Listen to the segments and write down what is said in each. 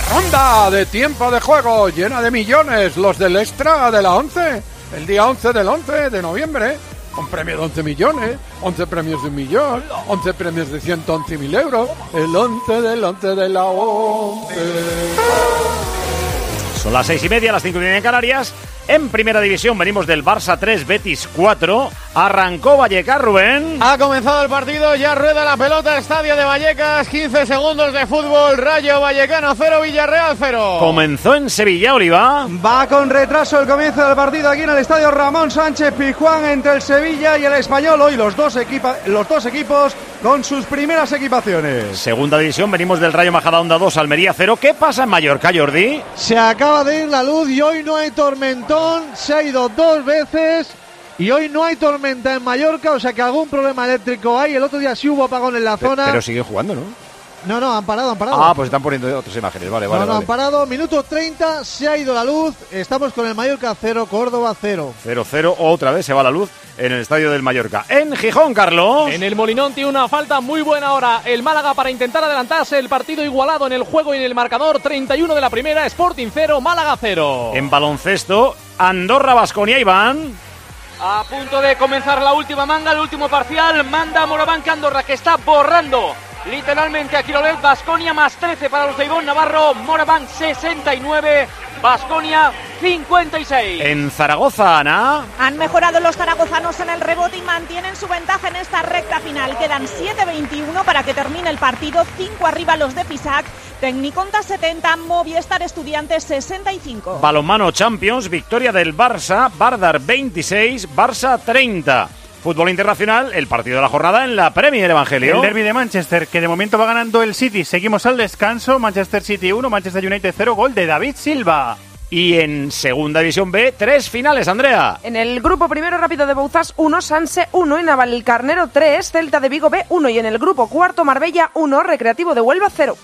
Ronda de tiempo de juego llena de millones, los del extra de la 11, el día 11 del 11 de noviembre, con premio de 11 millones, 11 premios de 1 millón, 11 premios de 111.000 euros, el 11 del 11 de la 11. Son las 6:30, las 5:30 en Canarias. En Primera División venimos del Barça 3, Betis 4. Arrancó Vallecas, Rubén. Ha comenzado el partido, ya rueda la pelota, estadio de Vallecas, 15 segundos de fútbol, Rayo Vallecano 0, Villarreal 0. Comenzó en Sevilla, Oliva. Va con retraso el comienzo del partido aquí en el estadio Ramón Sánchez Pizjuán entre el Sevilla y el Español. Hoy los dos equipos con sus primeras equipaciones. Segunda División venimos del Rayo Majadahonda 2, Almería 0. ¿Qué pasa en Mallorca, Jordi? Se acaba de ir la luz y hoy no hay tormentón. Se ha ido 2 veces y hoy no hay tormenta en Mallorca, o sea que algún problema eléctrico hay. El otro día sí hubo apagón en la zona. Pero siguen jugando, ¿no? No, han parado. Ah, pues están poniendo otras imágenes, vale. Han parado, minuto 30, se ha ido la luz. Estamos con el Mallorca 0, Córdoba 0. 0-0, otra vez se va la luz en el estadio del Mallorca. En Gijón, Carlos. En el Molinón tiene una falta muy buena ahora el Málaga para intentar adelantarse. El partido igualado en el juego y en el marcador. 31 de la primera, Sporting 0, Málaga 0. En baloncesto, Andorra-Baskonia, Iván. A punto de comenzar la última manga, el último parcial. Manda Morabanca Andorra, que está borrando literalmente a Quirolet. Baskonia más 13 para los de Ivón Navarro. Morabanc 69, Baskonia 56. En Zaragoza, Ana. Han mejorado los zaragozanos en el rebote y mantienen su ventaja en esta recta final. Quedan 7:21 para que termine el partido. 5 arriba los de Pisac. Tecniconta 70, Movistar Estudiantes 65. Balonmano Champions, victoria del Barça, Vardar 26, Barça 30. Fútbol internacional, el partido de la jornada en la Premier, Evangelio. El derbi de Manchester, que de momento va ganando el City. Seguimos al descanso, Manchester City 1, Manchester United 0, gol de David Silva. Y en Segunda División B, 3 finales, Andrea. En el grupo primero, Rápido de Bouzas 1, Sanse 1, y Navalcarnero 3, Celta de Vigo B 1. Y en el grupo cuarto, Marbella 1, Recreativo de Huelva 0.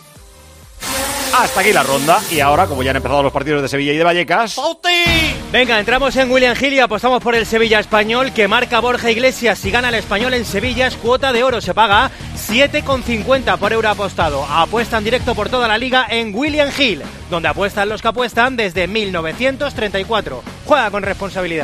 Hasta aquí la ronda. Y ahora, como ya han empezado los partidos de Sevilla y de Vallecas... Venga, entramos en William Hill y apostamos por el Sevilla Español, que marca Borja Iglesias. Si gana el Español en Sevilla es cuota de oro. Se paga 7,50 por euro apostado. Apuesta en directo por toda la liga en William Hill, donde apuestan los que apuestan desde 1934. Juega con responsabilidad.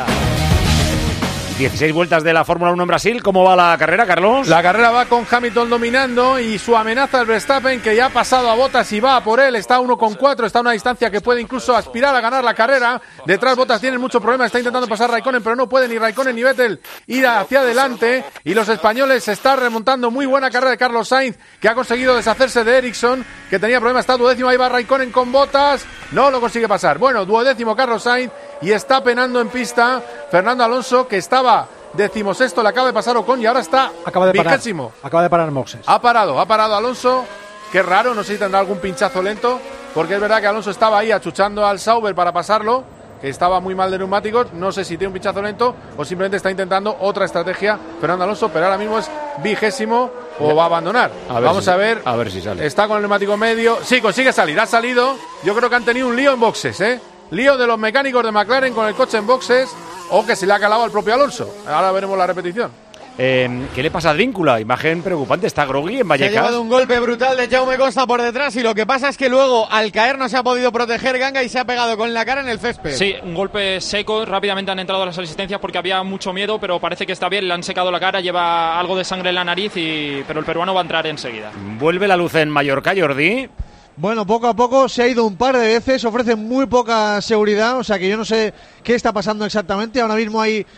16 vueltas de la Fórmula 1 en Brasil. ¿Cómo va la carrera, Carlos? La carrera va con Hamilton dominando y su amenaza al Verstappen, que ya ha pasado a Bottas y va a por él. Está a 1,4, está a una distancia que puede incluso aspirar a ganar la carrera. Detrás Bottas tiene mucho problema, está intentando pasar Raikkonen, pero no puede ni Raikkonen ni Vettel ir hacia adelante. Y los españoles se están remontando. Muy buena carrera de Carlos Sainz, que ha conseguido deshacerse de Ericsson, que tenía problemas. Está duodécimo, ahí va Raikkonen con Bottas. No lo consigue pasar. Bueno, duodécimo Carlos Sainz, y está penando en pista Fernando Alonso, que estaba 16º, le acaba de pasar Ocon y ahora está 20º. Acaba de parar Moxes. Ha parado Alonso. Qué raro, no sé si tendrá algún pinchazo lento, porque es verdad que Alonso estaba ahí achuchando al Sauber para pasarlo, que estaba muy mal de neumáticos. No sé si tiene un pinchazo lento o simplemente está intentando otra estrategia Fernando Alonso, pero ahora mismo es 20º o va a abandonar. Vamos a ver si sale. Está con el neumático medio. Sí, consigue salir, ha salido. Yo creo que han tenido un lío en boxes, lío de los mecánicos de McLaren con el coche en boxes, o que se le ha calado al propio Alonso. Ahora veremos la repetición. ¿Qué le pasa a Advíncula? Imagen preocupante, está groggy en Vallecas. Se ha llevado un golpe brutal de Jaume Costa por detrás, y lo que pasa es que luego al caer no se ha podido proteger Ganga y se ha pegado con la cara en el césped. Sí, un golpe seco, rápidamente han entrado las asistencias porque había mucho miedo, pero parece que está bien, le han secado la cara, lleva algo de sangre en la nariz, pero el peruano va a entrar enseguida. ¿Vuelve la luz en Mallorca, Jordi? Bueno, poco a poco se ha ido un par de veces, ofrece muy poca seguridad, o sea que yo no sé qué está pasando exactamente. Ahora mismo hay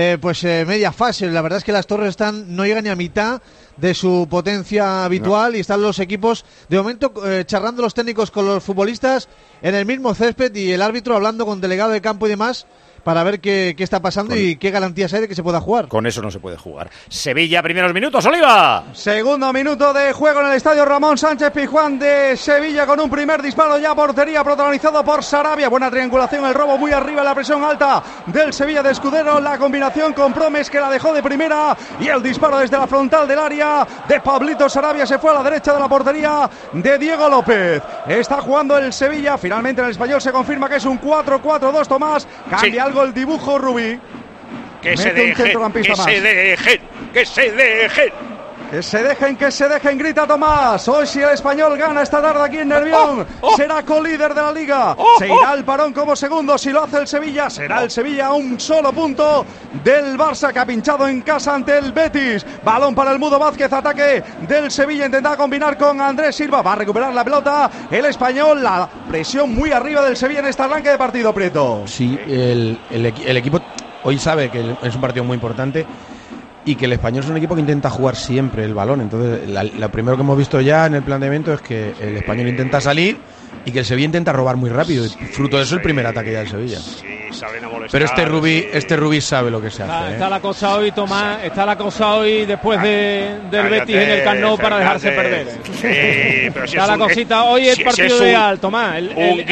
media fase, la verdad es que las torres no llegan ni a mitad de su potencia habitual, y están los equipos de momento charlando los técnicos con los futbolistas en el mismo césped, y el árbitro hablando con delegado de campo y demás, para ver qué está pasando y qué garantías hay de que se pueda jugar. Con eso no se puede jugar. Sevilla, primeros minutos, Oliva. Segundo minuto de juego en el estadio Ramón Sánchez Pizjuán de Sevilla, con un primer disparo ya a portería protagonizado por Sarabia. Buena triangulación, el robo muy arriba, la presión alta del Sevilla de Escudero, la combinación con Promes, que la dejó de primera, y el disparo desde la frontal del área de Pablito Sarabia se fue a la derecha de la portería de Diego López. Está jugando el Sevilla, finalmente en el Español se confirma que es un 4-4-2, Tomás. Cambia algo el dibujo, Rubí. Que se dejen. Que se dejen, grita Tomás. Hoy si el Español gana esta tarde aquí en Nervión, será colíder de la Liga. Se irá al parón como segundo. Si lo hace el Sevilla, será el Sevilla a un solo punto del Barça, que ha pinchado en casa ante el Betis. Balón para el Mudo Vázquez, ataque del Sevilla, intenta combinar con Andrés Silva. Va a recuperar la pelota el Español. La presión muy arriba del Sevilla en este arranque de partido, Prieto. Sí, el equipo hoy sabe que es un partido muy importante y que el Español es un equipo que intenta jugar siempre el balón. Entonces, lo primero que hemos visto ya en el planteamiento es que el Español intenta salir y que el Sevilla intenta robar muy rápido. Y fruto de eso, el primer ataque ya del Sevilla. Sí, saben a molestar. Pero este Rubí sabe lo que se hace. Está la cosa hoy, Tomás. Está la cosa hoy después del Betis en el Camp Nou para dejarse perder. Sí, pero si está la cosita. Hoy el partido ideal, Tomás. Un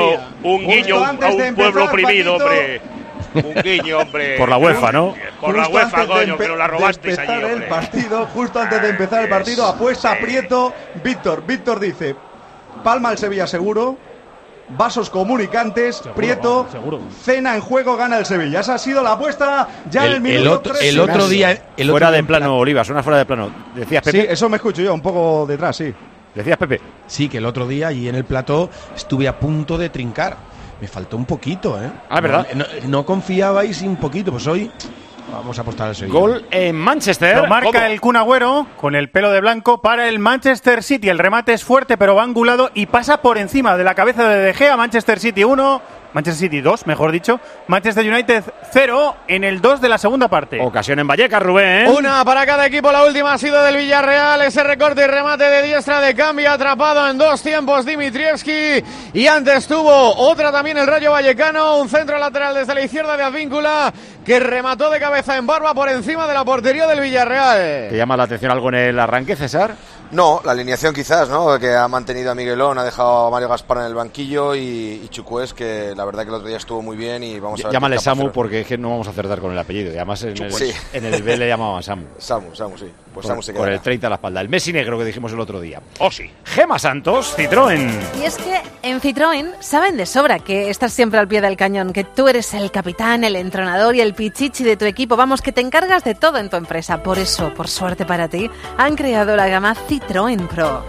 guiño a un pueblo oprimido, hombre. Un guiño, hombre. Por la UEFA, ¿no? Por la UEFA, coño, que no la robasteis allí, hombre. El partido, justo antes de empezar el partido, apuesta Prieto. Víctor dice: palma el Sevilla seguro. Vasos comunicantes, seguro, Prieto, seguro. Cena en juego, gana el Sevilla. Esa ha sido la apuesta ya en el minuto 3. El otro día. Fuera de plano, Oliva, suena fuera de plano. ¿Decías, Pepe? Sí, eso me escucho yo, un poco detrás, sí. ¿Decías, Pepe? Sí, que el otro día allí en el plató estuve a punto de trincar. Me faltó un poquito, ¿eh? Ah, ¿verdad? No confiabais un poquito, pues hoy vamos a apostar al Sevilla. Gol en Manchester. Lo marca el Kun Agüero con el pelo de blanco para el Manchester City. El remate es fuerte, pero va angulado y pasa por encima de la cabeza de De Gea. Manchester City 1, Manchester City 2, mejor dicho. Manchester United 0 en el 2 de la segunda parte. Ocasión en Vallecas, Rubén. Una para cada equipo, la última ha sido del Villarreal. Ese recorte y remate de diestra de cambio, atrapado en dos tiempos Dimitrievski. Y antes tuvo otra también el Rayo Vallecano, un centro lateral desde la izquierda de Advíncula, que remató de cabeza en barba por encima de la portería del Villarreal. ¿Te llama la atención algo en el arranque, César? No, la alineación quizás, ¿no? Que ha mantenido a Miguelón, ha dejado a Mario Gaspar en el banquillo y Chukwuez, que la verdad que el otro día estuvo muy bien y vamos a ver. Llámale Samu porque es que no vamos a acertar con el apellido. Y además en el B le llamaban Samu. Samu, sí. Pues Samu se queda. Por el 30 a la espalda. El Messi negro que dijimos el otro día. Oh, sí. Gema Santos, Citroën. Y es que en Citroën saben de sobra que estás siempre al pie del cañón, que tú eres el capitán, el entrenador y el pichichi de tu equipo. Vamos, que te encargas de todo en tu empresa. Por eso, por suerte para ti, han creado la gama Citroën Pro.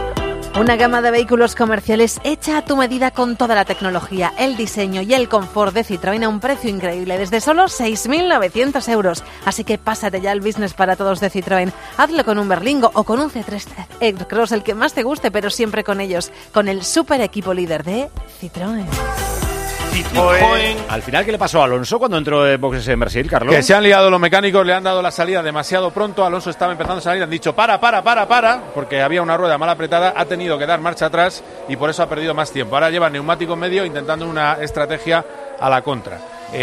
Una gama de vehículos comerciales hecha a tu medida con toda la tecnología, el diseño y el confort de Citroën a un precio increíble, desde solo 6.900 euros. Así que pásate ya al business para todos de Citroën. Hazlo con un Berlingo o con un C3 Aircross, el que más te guste, pero siempre con ellos, con el super equipo líder de Citroën. Al final, ¿qué le pasó a Alonso cuando entró en boxes en Brasil, Carlos? Que se han liado los mecánicos, le han dado la salida demasiado pronto. Alonso estaba empezando a salir, han dicho para, porque había una rueda mal apretada, ha tenido que dar marcha atrás y por eso ha perdido más tiempo. Ahora lleva neumático medio intentando una estrategia a la contra.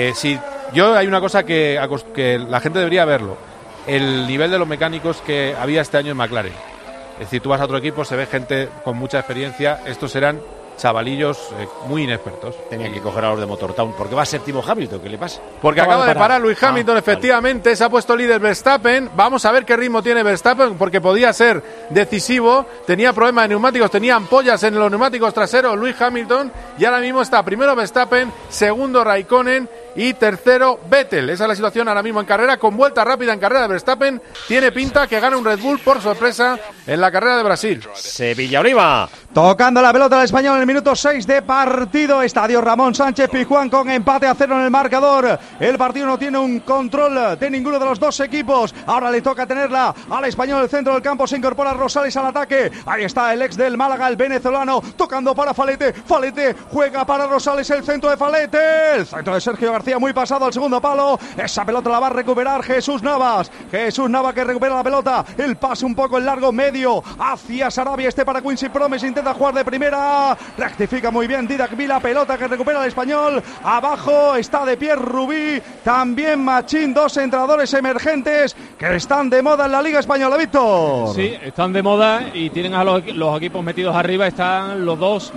Hay una cosa que la gente debería verlo: el nivel de los mecánicos que había este año en McLaren. Es decir, tú vas a otro equipo, se ve gente con mucha experiencia, estos eran chavalillos muy inexpertos. Tenían que coger a los de Motortown. ¿Por qué va séptimo Hamilton? ¿Qué le pasa? Porque acaba de parar Lewis Hamilton, efectivamente. Vale. Se ha puesto líder Verstappen. Vamos a ver qué ritmo tiene Verstappen, porque podía ser decisivo. Tenía problemas de neumáticos, tenía ampollas en los neumáticos traseros Lewis Hamilton. Y ahora mismo está primero Verstappen, segundo Raikkonen y tercero Vettel. Esa es la situación ahora mismo en carrera, con vuelta rápida en carrera de Verstappen. Tiene pinta que gana un Red Bull por sorpresa en la carrera de Brasil. Sevilla Oliva. Tocando la pelota al Español en el minuto 6 de partido. Estadio Ramón Sánchez Pizjuán con empate a 0 en el marcador. El partido no tiene un control de ninguno de los dos equipos. Ahora le toca tenerla al Español en el centro del campo. Se incorpora Rosales al ataque. Ahí está el ex del Málaga, el venezolano, tocando para Falete. Falete juega para Rosales, el centro de Falete. El centro de Sergio García muy pasado al segundo palo. Esa pelota la va a recuperar Jesús Navas. Jesús Navas que recupera la pelota. El pase un poco en largo medio hacia Sarabia. Este para Quincy Promes. Intenta jugar de primera. Rectifica muy bien Didac Vila. Pelota que recupera el Español. Abajo está de pie Rubí. También Machín. Dos entrenadores emergentes que están de moda en la Liga Española, Víctor. Sí, están de moda y tienen a los equipos metidos arriba. Están los dos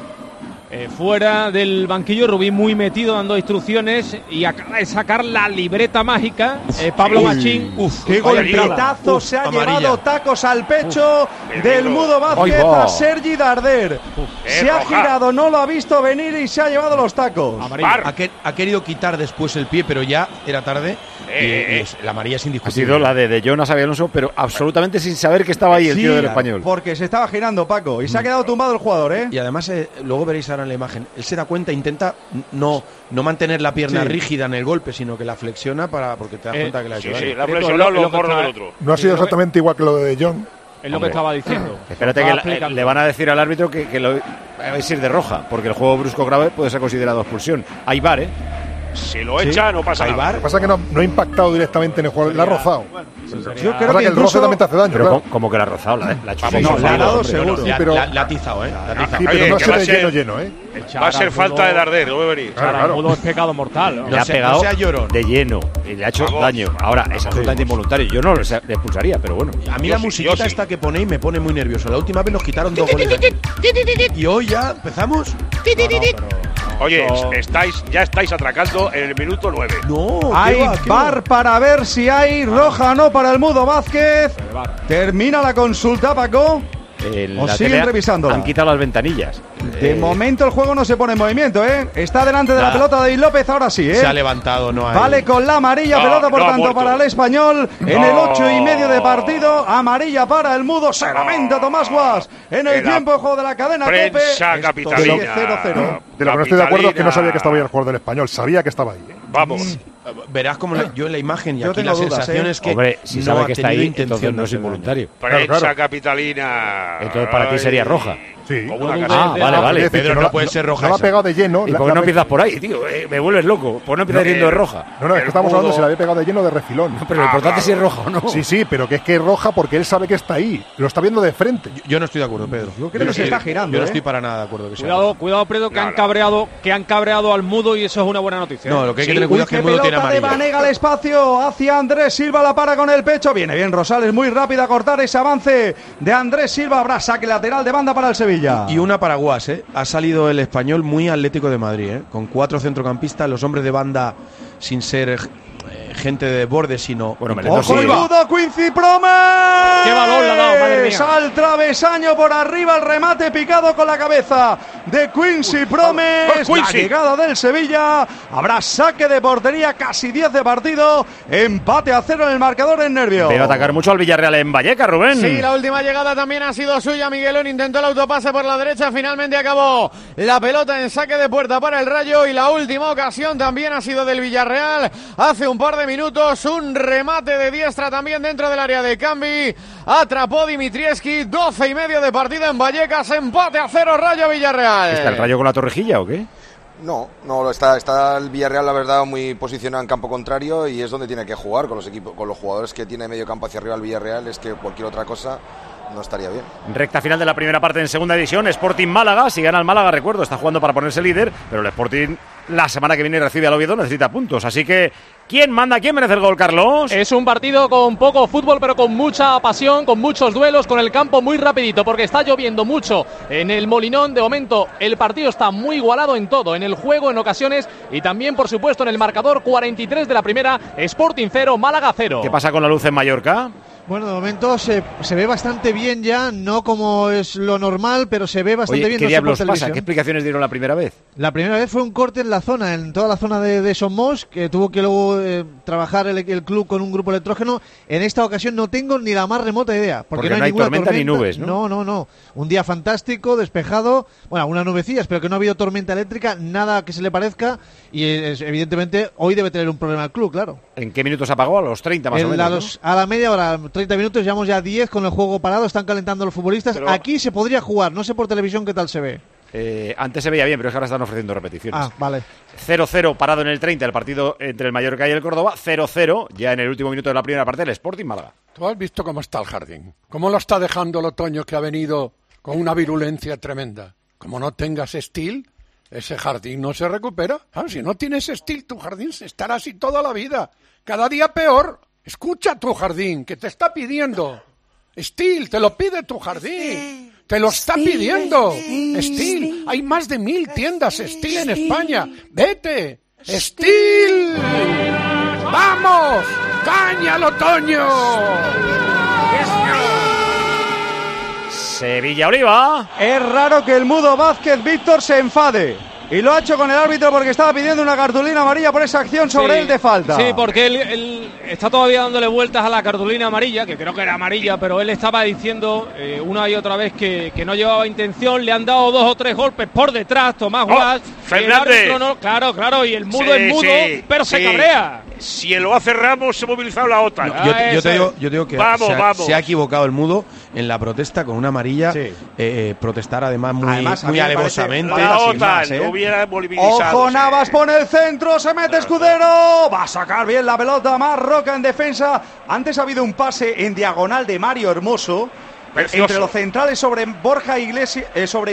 fuera del banquillo. Rubí muy metido dando instrucciones y acaba de sacar la libreta mágica Pablo Machín. Qué golpetazo se ha llevado, tacos al pecho del Mudo Vázquez a Sergi Darder. Se ha girado, no lo ha visto venir y se ha llevado los tacos. Ha querido quitar después el pie, pero ya era tarde. La amarilla es Ha indiscutible. sido la de Jonas Xabi Alonso, pero absolutamente sin saber que estaba ahí el tío del Español. Porque se estaba girando, Paco, y se ha quedado tumbado el jugador, ¿eh? Y además, luego veréis ahora en la imagen, él se da cuenta, intenta no mantener la pierna rígida en el golpe, sino que la flexiona porque te das cuenta que la ha hecho daño. Sí, la ha flexionado los morros del otro. No ha sido exactamente igual que lo de John. Es lo que estaba diciendo. Espérate que le van a decir al árbitro que lo va a ir de roja, porque el juego brusco grave puede ser considerado expulsión. Hay VAR, ¿eh? Si lo echa, no pasa nada. Lo que pasa es que no ha impactado directamente en el jugador, la ha rozado. Yo creo que el roce también te hace daño. Pero claro. como que la ha rozado, la ha hecho. No, la ha dado seguro. Sí, pero La ha atizado, ¿eh? sí, pero no ha sido de lleno, ¿eh? Va a ser falta de Darder, no debe venir. Claro. Mudo es pecado mortal. Le ha pegado de lleno y le ha hecho daño. Ahora, es absolutamente involuntario. Yo no le expulsaría, pero bueno. A mí la musiquita esta que ponéis me pone muy nervioso. La última vez nos quitaron 2 goles aquí. Y hoy ya empezamos. Oye, ya estáis atracando en el minuto 9. No, hay VAR para ver si hay roja o no para el Mudo Vázquez. Termina la consulta, Paco. ¿O siguen revisándola? Han quitado las ventanillas. De momento el juego no se pone en movimiento, ¿eh? Está delante de la pelota David López, ahora sí, ¿eh? Se ha levantado, no hay. Vale con la amarilla, pelota por tanto para el Español. En el 8,5 de partido, amarilla para el Mudo. Se lamenta Tomás Guas en el tiempo de juego de la cadena COPE. Prensa capitalina. 0-0. De lo que no estoy de acuerdo es que no sabía que estaba ahí el jugador del Español. Sabía que estaba ahí. Vamos. Verás como yo en la imagen y Yo aquí tengo la dudas, sensación es que Hombre, si no sabe ha que está tenido ahí, intención entonces no de es hacer daño. involuntario. Prensa capitalina. Entonces para ti sería roja. Sí. Como una casa. Vale. Pedro, no puede ser roja. No la ha esa. pegado de lleno. ¿Y por qué no empiezas por ahí, tío? Me vuelves loco. ¿Por qué no empiezas yendo de roja? No, es que estamos hablando de si la había pegado de lleno de refilón. Pero lo importante es si es roja o no. Sí, pero que es que es roja porque él sabe que está ahí. Lo está viendo de frente. Yo no estoy de acuerdo, Pedro. Yo creo que se está girando. Yo no estoy para nada de acuerdo que sea. Cuidado, Pedro, que han cabreado al Mudo y eso es una buena noticia. No, lo que hay que tener cuidado es que el Mudo tiene pelota de amarilla. Banega al espacio hacia Andrés Silva, la para con el pecho. Viene bien Rosales, muy rápida a cortar ese avance de Andrés Silva. Habrá saque lateral de banda para el Sevilla. Y una para Guas, ¿eh? Ha salido el Español muy Atlético de Madrid, ¿eh? Con 4 centrocampistas, los hombres de banda sin ser gente de borde, sino... Bueno, ¡Ojo el Mudo, Quincy Promes! ¡Qué balón le ha dado, madre mía! Al travesaño por arriba, el remate picado con la cabeza de Quincy Promes. La llegada del Sevilla. Habrá saque de portería, casi 10 de partido. Empate a 0 en el marcador en Nervios. Pero atacar mucho al Villarreal en Vallecas, Rubén. Sí, la última llegada también ha sido suya. Miguelón intentó el autopase por la derecha. Finalmente acabó la pelota en saque de puerta para el Rayo. Y la última ocasión también ha sido del Villarreal. Hace un par de minutos, un remate de diestra también dentro del área de Cambi. Atrapó Dimitrievski. 12,5 de partido en Vallecas. Empate a 0, Rayo Villarreal. ¿Está el Rayo con la Torrejilla o qué? No, está el Villarreal, la verdad, muy posicionado en campo contrario y es donde tiene que jugar con los equipos, con los jugadores que tiene medio campo hacia arriba el Villarreal. Es que cualquier otra cosa no estaría bien. Recta final de la primera parte en segunda división. Sporting Málaga. Si gana el Málaga, recuerdo, está jugando para ponerse líder, pero el Sporting la semana que viene recibe al Oviedo, necesita puntos. Así que, ¿quién manda? ¿Quién merece el gol, Carlos? Es un partido con poco fútbol, pero con mucha pasión, con muchos duelos, con el campo muy rapidito, porque está lloviendo mucho en el Molinón. De momento, el partido está muy igualado en todo, en el juego, en ocasiones, y también, por supuesto, en el marcador. 43 de la primera, Sporting 0, Málaga 0. ¿Qué pasa con la luz en Mallorca? Bueno, de momento se ve bastante bien ya, no como es lo normal, pero se ve bastante bien. ¿Qué no diablos por pasa? televisión. ¿Qué explicaciones dieron la primera vez? La primera vez fue un corte en la zona, en toda la zona de Somos, que tuvo que luego trabajar el club con un grupo electrógeno. En esta ocasión no tengo ni la más remota idea. Porque no hay ninguna tormenta ni nubes, ¿no? No. Un día fantástico, despejado, bueno, algunas nubecillas, pero que no ha habido tormenta eléctrica, nada que se le parezca. Y evidentemente hoy debe tener un problema el club, claro. ¿En qué minutos apagó? A los 30 más o menos, ¿no? A la media hora, 30 minutos, llevamos ya 10 con el juego parado, están calentando los futbolistas. Pero aquí se podría jugar, no sé por televisión qué tal se ve. Antes se veía bien, pero es que ahora están ofreciendo repeticiones. Ah, vale. 0-0 parado en el 30, el partido entre el Mallorca y el Córdoba. 0-0 ya en el último minuto de la primera parte, el Sporting Málaga. ¿Tú has visto cómo está el jardín? ¿Cómo lo está dejando el otoño, que ha venido con una virulencia tremenda? Como no tengas Steel, ese jardín no se recupera. Si no tienes Steel, tu jardín estará así toda la vida. Cada día peor. Escucha tu jardín, que te está pidiendo. Steel, te lo pide tu jardín. Te lo está pidiendo. Steel, hay más de 1000 tiendas Steel en España. Vete. Steel. ¡Vamos! ¡Caña al otoño! Sevilla Oliva. Es raro que el Mudo Vázquez, Víctor, se enfade. y lo ha hecho con el árbitro porque estaba pidiendo una cartulina amarilla por esa acción sobre él de falta. Sí, porque él está todavía dándole vueltas a la cartulina amarilla, que creo que era amarilla, pero él estaba diciendo una y otra vez que no llevaba intención. Le han dado 2 o 3 golpes por detrás, Tomás Guas. Fernández. Claro, y el mudo es mudo, pero se cabrea. Si lo hace Ramos, se ha movilizado la OTAN. Yo te digo que se ha equivocado el mudo en la protesta con una amarilla. Protestar además muy alevosamente. La OTAN hubiera movilizado. Ojo, Navas pone el centro, se mete Escudero. Va a sacar bien la pelota, más Roca en defensa. Antes ha habido un pase en diagonal de Mario Hermoso. Precioso. Entre los centrales sobre Borja Iglesias, sobre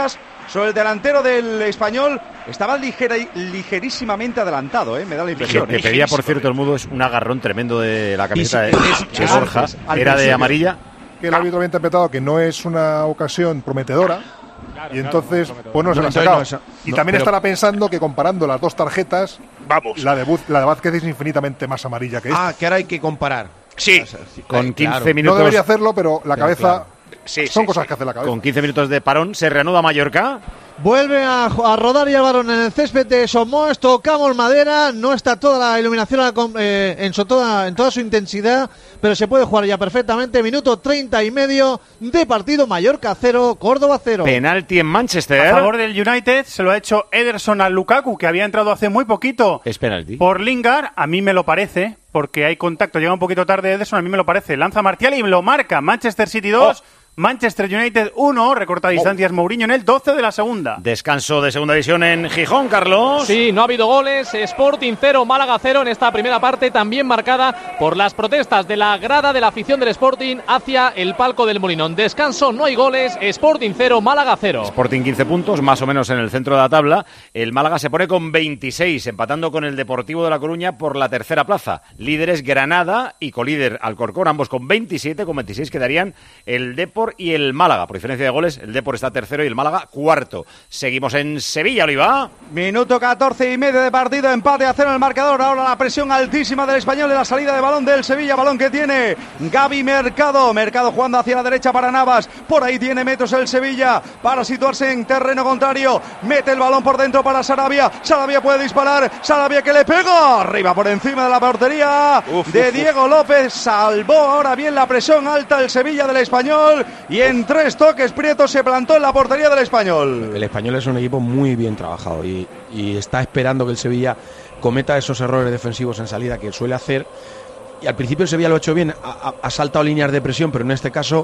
el delantero del Español. Estaba ligerísimamente adelantado, me da la impresión. Lo que pedía, por cierto, el mudo es un agarrón tremendo de la camiseta de Borja. Era de amarilla. Que el árbitro había interpretado que no es una ocasión prometedora. Y entonces, pues no se la ha sacado. Y también estará pensando que comparando las dos tarjetas, la de Vázquez es infinitamente más amarilla que esta. Que ahora hay que comparar. Sí, con 15 minutos. No debería hacerlo, pero la cabeza... Son cosas que hace la cabeza. Con 15 minutos de parón se reanuda Mallorca. Vuelve a rodar ya el balón en el césped de Somos. Tocamos madera. No está toda la iluminación en toda su intensidad, pero se puede jugar ya perfectamente. Minuto 30 y medio de partido. Mallorca 0, Córdoba 0. Penalti en Manchester. A favor del United se lo ha hecho Ederson al Lukaku, que había entrado hace muy poquito. Es penalti. Por Lingard, a mí me lo parece, porque hay contacto. Llega un poquito tarde Ederson, a mí me lo parece. Lanza Martial y lo marca. Manchester City 2. Manchester United 1, recorta distancias Mourinho en el 12 de la segunda. Descanso de segunda división en Gijón, Carlos. Sí, no ha habido goles. Sporting 0, Málaga 0 en esta primera parte, también marcada por las protestas de la grada de la afición del Sporting hacia el palco del Molinón. Descanso, no hay goles. Sporting 0, Málaga 0. Sporting 15 puntos, más o menos en el centro de la tabla. El Málaga se pone con 26, empatando con el Deportivo de La Coruña por la tercera plaza. Líderes Granada y colíder Alcorcón, ambos con 27, con 26 quedarían el Depor y el Málaga. Por diferencia de goles, el Depor está tercero y el Málaga cuarto. Seguimos en Sevilla, Oliva. Minuto 14 y medio de partido, empate a 0 en el marcador. Ahora la presión altísima del Español en la salida de balón del Sevilla, balón que tiene Gaby Mercado jugando hacia la derecha para Navas. Por ahí tiene metros el Sevilla para situarse en terreno contrario. Mete el balón por dentro para Sarabia. Sarabia puede disparar. Sarabia que le pega arriba por encima de la portería de Diego López. Salvó ahora bien la presión alta el Sevilla del Español. Y en 3 toques Prieto se plantó en la portería del Español. El Español es un equipo muy bien trabajado y está esperando que el Sevilla cometa esos errores defensivos en salida que suele hacer. Y al principio el Sevilla lo ha hecho bien, ha saltado líneas de presión, pero en este caso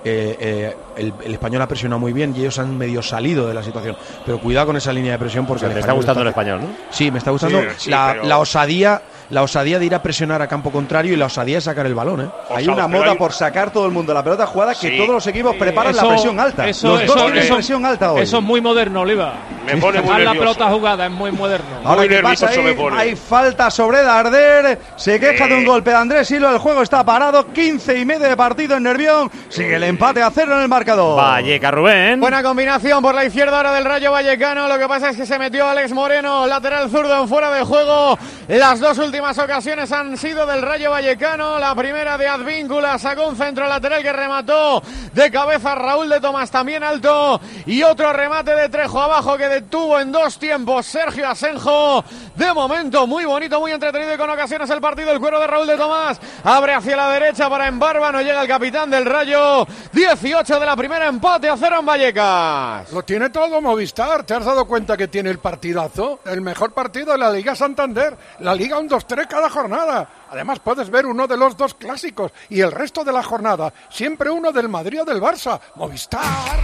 el Español ha presionado muy bien y ellos han medio salido de la situación. Pero cuidado con esa línea de presión porque te está gustando el Español, ¿no? Sí, me está gustando la osadía de ir a presionar a campo contrario y la osadía de sacar el balón, Hay una moda por sacar todo el mundo la pelota jugada que todos los equipos preparan la presión alta. Los dos tienen presión alta hoy. Eso es muy moderno, Oliva. Me pone muy nervioso. La pelota jugada es muy moderno. Ahora, ¿qué pasa ahí? Hay falta sobre Darder. Se queja de un golpe de Andrés Silva. El juego está parado. 15 y medio de partido en Nervión. Sigue el empate a 0 en el marcador. Valleca, Rubén. Buena combinación por la izquierda ahora del Rayo Vallecano. Lo que pasa es que se metió Alex Moreno, lateral zurdo, en fuera de juego. Las dos últimas ocasiones han sido del Rayo Vallecano. La primera de Advíncula, sacó un centro lateral que remató de cabeza Raúl de Tomás, también alto. Y otro remate de Trejo abajo que detuvo en 2 tiempos Sergio Asenjo. De momento muy bonito, muy entretenido y con ocasiones el partido. El cuero de Raúl de Tomás abre hacia la derecha para Embarba, no llega el capitán del Rayo. 18 de la primera, empate a 0 en Vallecas. Lo tiene todo Movistar. ¿Te has dado cuenta que tiene el partidazo? El mejor partido de la Liga Santander. La Liga 1-2-3 cada jornada. Además puedes ver uno de los 2 clásicos y el resto de la jornada siempre uno del Madrid o del Barça. Movistar.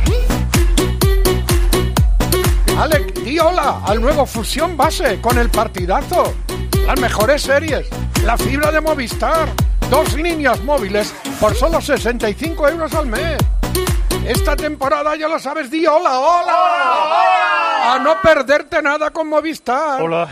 Alec, di hola al nuevo Fusión Base con el partidazo. Las mejores series, la fibra de Movistar, 2 líneas móviles por solo 65 euros al mes. Esta temporada ya lo sabes, di hola, hola, hola. A no perderte nada con Movistar. Hola.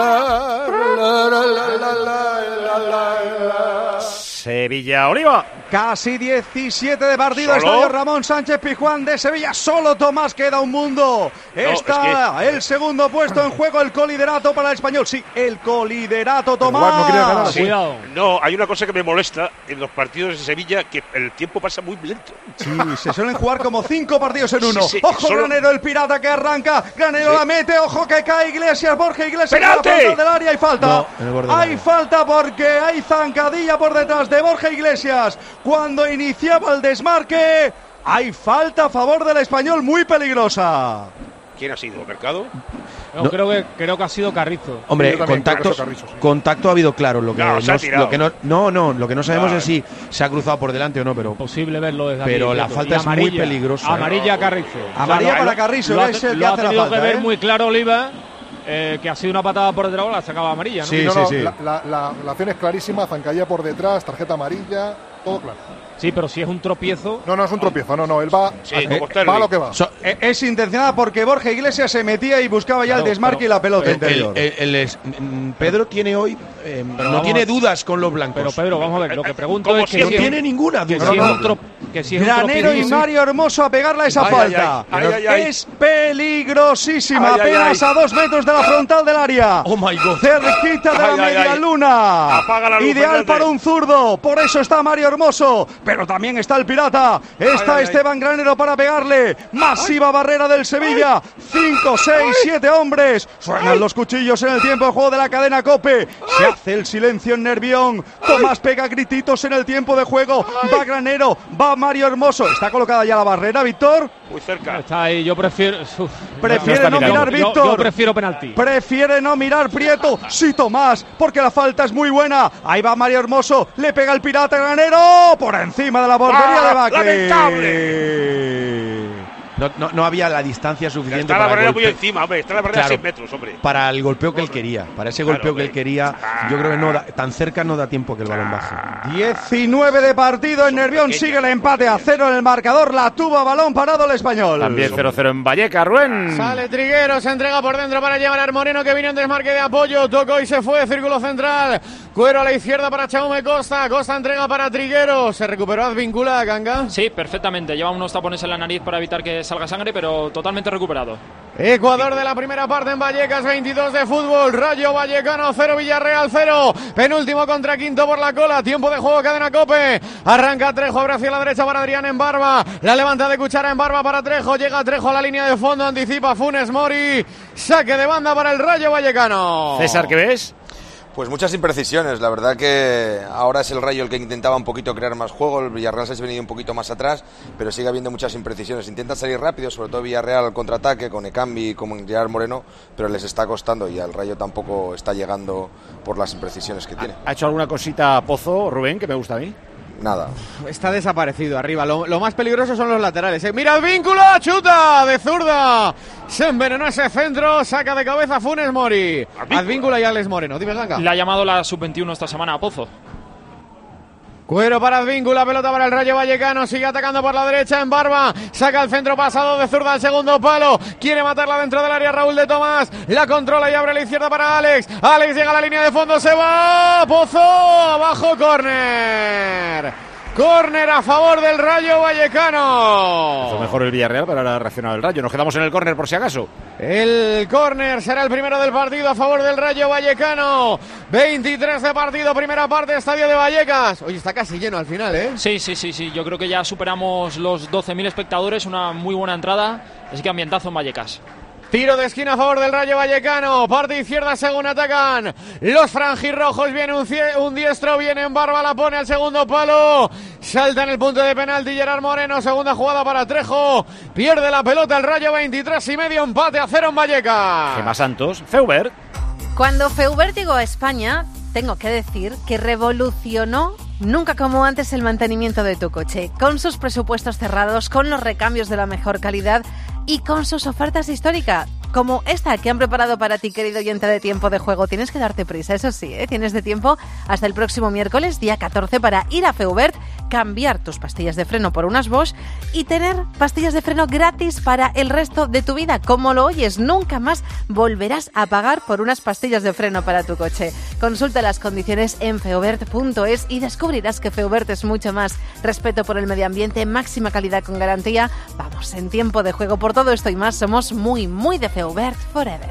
Movistar. Sevilla, Oliva. Casi 17 de partido. Estadio Ramón Sánchez Pizjuán de Sevilla. Solo Tomás, queda un mundo. Está el segundo puesto en juego, el coliderato para el Español. Sí, el coliderato, Tomás. No, hay una cosa que me molesta en los partidos de Sevilla, que el tiempo pasa muy lento. Sí, se suelen jugar como 5 partidos en uno. Ojo, Granero, el pirata que arranca. Granero la mete, ojo que cae Iglesias, Borja Iglesias. ¡Penalti! En la frontal del área hay falta. Hay falta porque hay zancadilla por detrás de Borja Iglesias. Cuando iniciaba el desmarque, hay falta a favor del Español muy peligrosa. ¿Quién ha sido? ¿Mercado? No. Creo que ha sido Carrizo. Hombre, contacto ha habido claro. Lo que no sabemos es si se ha cruzado por delante o no, pero posible verlo desde aquí. Pero la falta es muy peligrosa. Amarilla a Carrizo. Amarilla para Carrizo, es el que hace la falta. Lo ha tenido que ver muy claro Oliva. Que ha sido una patada por detrás, la sacaba amarilla, ¿no? Sí. La acción es clarísima, zancadilla por detrás, tarjeta amarilla, todo claro. Sí, pero si es un tropiezo. No es un tropiezo, no, él va a lo que va. Es intencionada porque Borja Iglesias se metía y buscaba ya el desmarque y la pelota interior. Pedro tiene hoy, no tiene dudas con los blancos. Pero Pedro, vamos a ver, lo que pregunto es que no tiene ninguna duda. Granero y Mario Hermoso a pegarle a esa falta. Es peligrosísima, apenas a 2 metros de la frontal del área. Oh my God. Cerquita de la media luna. Ideal para un zurdo, por eso está Mario Hermoso. Pero también está el pirata. Está Esteban Granero para pegarle. Masiva barrera del Sevilla. 5, 6, 7 hombres. Suenan los cuchillos en el tiempo de juego de la cadena COPE. Se hace el silencio en Nervión. Tomás pega grititos en el tiempo de juego. Va Granero, va Mario Hermoso. ¿Está colocada ya la barrera, Víctor? Muy cerca. Está ahí, yo prefiero. Prefiere no mirar, Víctor. Yo prefiero penalti. Prefiere no mirar, Prieto. Sí, Tomás, porque la falta es muy buena. Ahí va Mario Hermoso. Le pega el pirata Granero. Por encima de la portería de Bacle. ¡Lamentable! No había la distancia suficiente. Está la barrera muy encima, hombre. Está la barrera a 6 metros, hombre. Para el golpeo que él quería. Para ese golpeo que él quería. Yo creo que tan cerca no da tiempo que el balón baje. 19 de partido en Nervión. Sigue el empate a 0 en el marcador. La tuvo a balón parado el Español. También 0-0 en Vallecas, Rubén. Sale Trigueros, se entrega por dentro para llevar al Moreno, que vino en desmarque de apoyo. Tocó y se fue. Círculo central. Cuero a la izquierda para Chaume Costa. Costa entrega para Trigueros. Se recuperó Advíncula, Ganga. Sí, perfectamente. Lleva unos tapones en la nariz para evitar que salga sangre, pero totalmente recuperado. Ecuador de la primera parte en Vallecas, 22 de fútbol. Rayo Vallecano 0, Villarreal 0. Penúltimo contra quinto por la cola. Tiempo de juego, cadena COPE. Arranca Trejo, abre hacia la derecha para Adrián en Barba. La levanta de cuchara en Barba para Trejo. Llega Trejo a la línea de fondo, anticipa Funes Mori. Saque de banda para el Rayo Vallecano. César, ¿qué ves? Pues muchas imprecisiones, la verdad que ahora es el Rayo el que intentaba un poquito crear más juego, el Villarreal se ha venido un poquito más atrás, pero sigue habiendo muchas imprecisiones, intenta salir rápido, sobre todo Villarreal al contraataque, con Ekambi y con Gerard Moreno, pero les está costando y al Rayo tampoco está llegando por las imprecisiones que tiene. ¿Ha hecho alguna cosita Pozo, Rubén, que me gusta a mí? Nada. Está desaparecido arriba. Lo más peligroso son los laterales. Mira el vínculo, chuta de zurda. Se envenenó ese centro, saca de cabeza Funes Mori. Advíncula y Alex Moreno. Dime, Blanca. Le ha llamado la sub-21 esta semana a Pozo. Cuero para Advíncula, pelota para el Rayo Vallecano, sigue atacando por la derecha en Barba, saca el centro pasado de zurda al segundo palo, quiere matarla dentro del área Raúl de Tomás, la controla y abre a la izquierda para Alex, llega a la línea de fondo, se va, Pozo, abajo, córner. Córner a favor del Rayo Vallecano. Hizo mejor el Villarreal, pero ahora ha reaccionado el Rayo. Nos quedamos en el córner por si acaso. El córner será el primero del partido a favor del Rayo Vallecano. 23 de partido, primera parte, estadio de Vallecas. Oye, está casi lleno al final, ¿eh? Sí. Yo creo que ya superamos los 12.000 espectadores. Una muy buena entrada. Así que ambientazo en Vallecas. Tiro de esquina a favor del Rayo Vallecano. Parte izquierda según atacan los franjirrojos. Viene un diestro, viene en Barba, la pone al segundo palo. Salta en el punto de penalti Gerard Moreno. Segunda jugada para Trejo. Pierde la pelota el Rayo, 23,5. Empate a 0 en Vallecas. Gemma Santos, Feubert. Cuando Feubert llegó a España, tengo que decir que revolucionó nunca como antes el mantenimiento de tu coche, con sus presupuestos cerrados, con los recambios de la mejor calidad y con sus ofertas históricas. como esta que han preparado para ti, querido oyente de Tiempo de Juego. Tienes que darte prisa, eso sí, tienes de tiempo hasta el próximo miércoles, día 14, para ir a Feubert, cambiar tus pastillas de freno por unas Bosch y tener pastillas de freno gratis para el resto de tu vida. Como lo oyes, nunca más volverás a pagar por unas pastillas de freno para tu coche. Consulta las condiciones en feubert.es y descubrirás que Feubert es mucho más. Respeto por el medio ambiente, máxima calidad con garantía. Vamos, en Tiempo de Juego, por todo esto y más, somos muy, muy de Feubert Forever.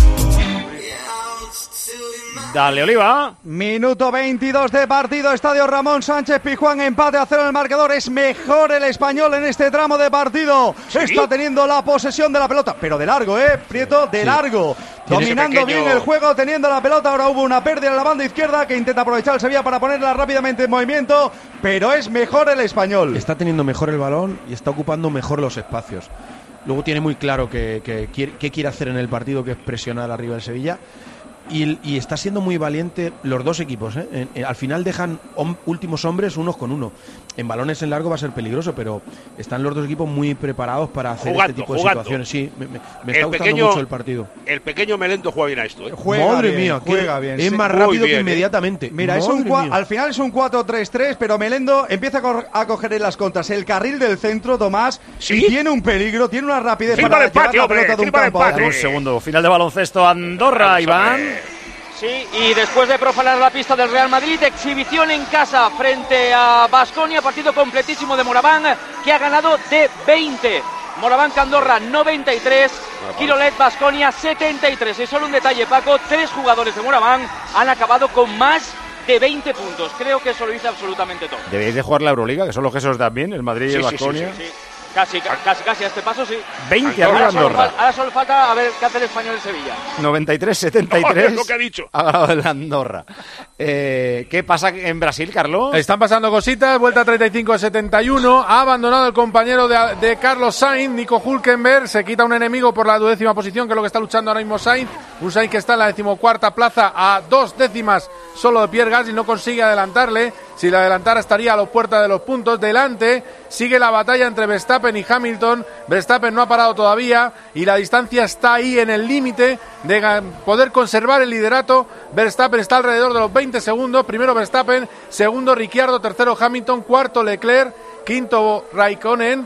Dale, Oliva. Minuto 22 de partido, Estadio Ramón Sánchez Pizjuán, empate a 0 en el marcador. Es mejor el Español en este tramo de partido. ¿Sí? Está teniendo la posesión de la pelota, pero de largo, Prieto, de largo. Dominando bien el juego, teniendo la pelota. Ahora hubo una pérdida en la banda izquierda que intenta aprovechar el Sevilla para ponerla rápidamente en movimiento, pero es mejor el Español. Está teniendo mejor el balón y está ocupando mejor los espacios. Luego tiene muy claro qué quiere hacer en el partido, que es presionar arriba del Sevilla. Y está siendo muy valiente los dos equipos, al final dejan últimos hombres unos con uno. En balones en largo va a ser peligroso, pero están los dos equipos muy preparados para hacer este tipo de situaciones. Sí, me está gustando mucho el partido. El pequeño Melendo juega bien a esto. Madre mía, juega bien. Es más rápido que inmediatamente. Mira, al final es un 4-3-3, pero Melendo empieza a coger en las contras el carril del centro, Tomás, y tiene un peligro, tiene una rapidez para llevar la pelota de un campo a otro. Un segundo, final de baloncesto, Andorra, Iván. Sí, y después de profanar la pista del Real Madrid, exhibición en casa frente a Baskonia, partido completísimo de Moraván, que ha ganado de 20. Moraván Andorra 93, Quirolet Baskonia 73. Y solo un detalle, Paco, 3 jugadores de Moraván han acabado con más de 20 puntos. Creo que eso lo dice absolutamente todo. Debéis de jugar la Euroliga, que son los que se os dan bien, el Madrid y el Baskonia. Sí. Casi a este paso, sí. 20 arriba Andorra. Ahora solo falta a ver qué hace el Español en Sevilla. 93-73. Lo que ha dicho. Ha ganado el Andorra. ¿Qué pasa en Brasil, Carlos? Están pasando cositas. Vuelta 35-71. Ha abandonado el compañero de Carlos Sainz, Nico Hülkenberg. Se quita un enemigo por la 12ª posición, que es lo que está luchando ahora mismo Sainz. Un Sainz que está en la 14ª plaza, a 2 décimas solo de Pierre Gasly. No consigue adelantarle. Si le adelantara estaría a las puertas de los puntos. Delante sigue la batalla entre Verstappen y Hamilton. Verstappen no ha parado todavía y la distancia está ahí en el límite de poder conservar el liderato. Verstappen está alrededor de los 20 segundos. Primero Verstappen, segundo Ricciardo, tercero Hamilton, cuarto Leclerc, quinto Raikkonen,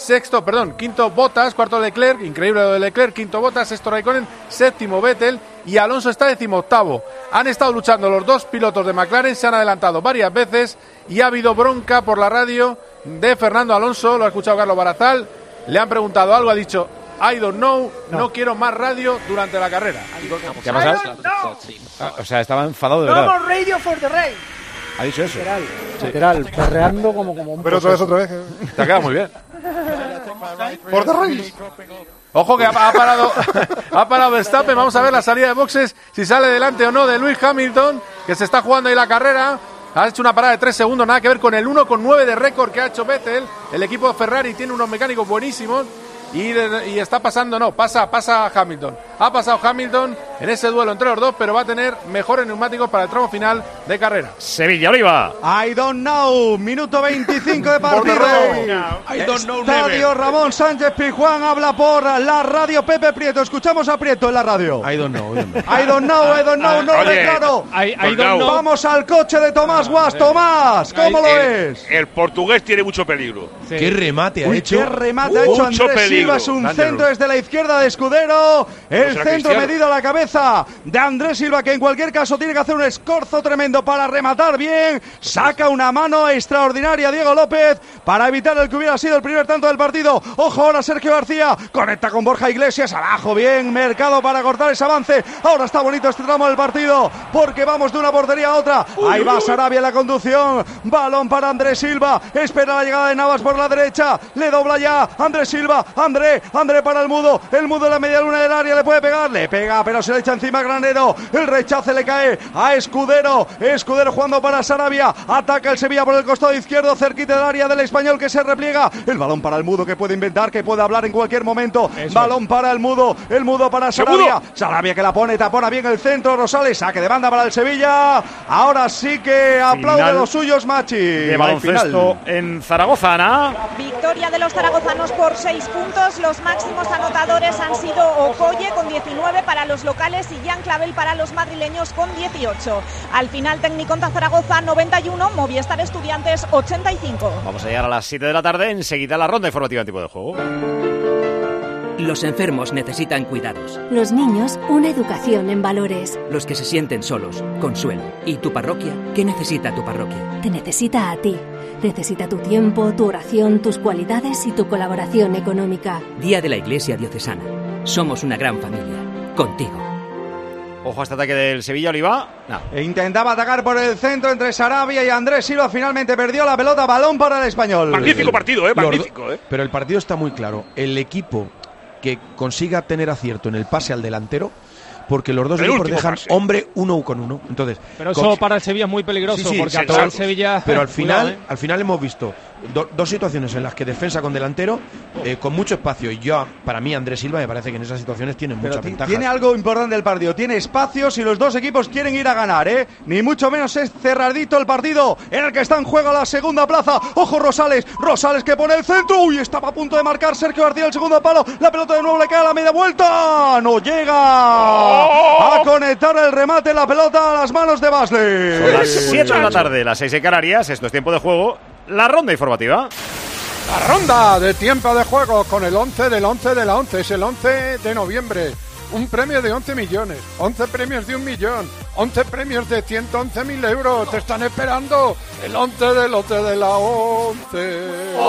quinto Bottas, cuarto Leclerc, increíble lo de Leclerc, quinto Bottas, sexto Raikkonen, séptimo Vettel y Alonso está 18º. Han estado luchando los dos pilotos de McLaren, se han adelantado varias veces y ha habido bronca por la radio de Fernando Alonso, lo ha escuchado Carlos Barazal, le han preguntado algo, ha dicho I don't know, no quiero más radio durante la carrera. ¿Qué ha pasado? O sea, estaba enfadado de verdad. No more radio for the rain. ¿Ha dicho eso? Literal, perreando como un... Pero otra vez. Te ha quedado muy bien. Por the race. Ojo que ha parado Verstappen. Vamos a ver la salida de boxes, si sale delante o no de Lewis Hamilton, que se está jugando ahí la carrera. Ha hecho una parada de 3 segundos, nada que ver con el 1,9 de récord que ha hecho Vettel. El equipo de Ferrari tiene unos mecánicos buenísimos. Y está pasando, pasa Hamilton. Ha pasado Hamilton en ese duelo entre los dos, pero va a tener mejores neumáticos para el tramo final de carrera. Sevilla, Oliva. I don't know. Minuto 25 de partido. Estadio Ramón Sánchez Pizjuán, habla por la radio Pepe Prieto. Escuchamos a Prieto en la radio. I don't know. I don't know, no claro. Vamos al coche de Tomás Guas. Tomás, ¿cómo lo ves? El portugués tiene mucho peligro. Sí. ¿Qué remate ha hecho? ¿Qué remate ha hecho Andrés Silva? Es un centro desde la izquierda de Escudero. El centro medido a la cabeza de Andrés Silva, que en cualquier caso tiene que hacer un escorzo tremendo para rematar bien. Saca una mano extraordinaria Diego López para evitar el que hubiera sido el primer tanto del partido. Ojo ahora Sergio García. Conecta con Borja Iglesias. Abajo bien. Mercado para cortar ese avance. Ahora está bonito este tramo del partido porque vamos de una portería a otra. Ahí va Sarabia en la conducción. Balón para Andrés Silva. Espera la llegada de Navas por la derecha. Le dobla ya Andrés Silva. André para el Mudo en la media luna del área, le puede puede pegar, le pega, pero se le echa encima Granero. El rechace le cae a Escudero. Escudero jugando para Sarabia. Ataca el Sevilla por el costado izquierdo, cerquita del área del Español, que se repliega. El balón para el Mudo, que puede inventar, que puede hablar en cualquier momento. Balón para el Mudo para Sarabia. Sarabia que la pone, tapona bien el centro. Rosales, saque de banda para el Sevilla. Ahora sí que aplaude a los suyos Machi. De baloncesto en Zaragoza, Ana. Victoria de los zaragozanos por 6 puntos. Los máximos anotadores han sido Okoye con 19 para los locales y Jan Clavel para los madrileños con 18. Al final, Tecniconta Zaragoza 91, Movistar Estudiantes 85. Vamos a llegar a las 7 de la tarde, enseguida la ronda informativa en tiempo de juego. Los enfermos necesitan cuidados. Los niños, una educación en valores. Los que se sienten solos, consuelo. ¿Y tu parroquia? ¿Qué necesita tu parroquia? Te necesita a ti. Necesita tu tiempo, tu oración, tus cualidades y tu colaboración económica. Día de la Iglesia Diocesana. Somos una gran familia. Contigo. Ojo a este ataque del Sevilla, Oliva. No. Intentaba atacar por el centro entre Sarabia y Andrés Silva. Finalmente perdió la pelota, balón para el Español. Magnífico partido, magnífico. Pero el partido está muy claro. El equipo que consiga tener acierto en el pase al delantero, porque los dos equipos dejan hombre 1 con 1. Entonces, pero eso para el Sevilla es muy peligroso, porque a todo el Sevilla. Pero al final hemos visto dos situaciones en las que defensa con delantero con mucho espacio, y para mí Andrés Silva me parece que en esas situaciones tiene mucha ventaja. Tiene algo importante el partido, tiene espacios y los dos equipos quieren ir a ganar, ni mucho menos es cerradito el partido en el que está en juego la segunda plaza. Ojo Rosales que pone el centro, estaba a punto de marcar Sergio García el segundo palo, la pelota de nuevo le cae a la media vuelta, no llega a conectar el remate, la pelota a las manos de Basley. Son las 7 de la tarde, las 6 en Canarias, esto es tiempo de juego. La ronda informativa. La ronda de tiempo de juego con el 11 del 11 de la 11. Es el 11 de noviembre. Un premio de 11 millones. 11 premios de 1 millón. 11 premios de 111.000 euros. Te están esperando. El 11 del 11 de la 11.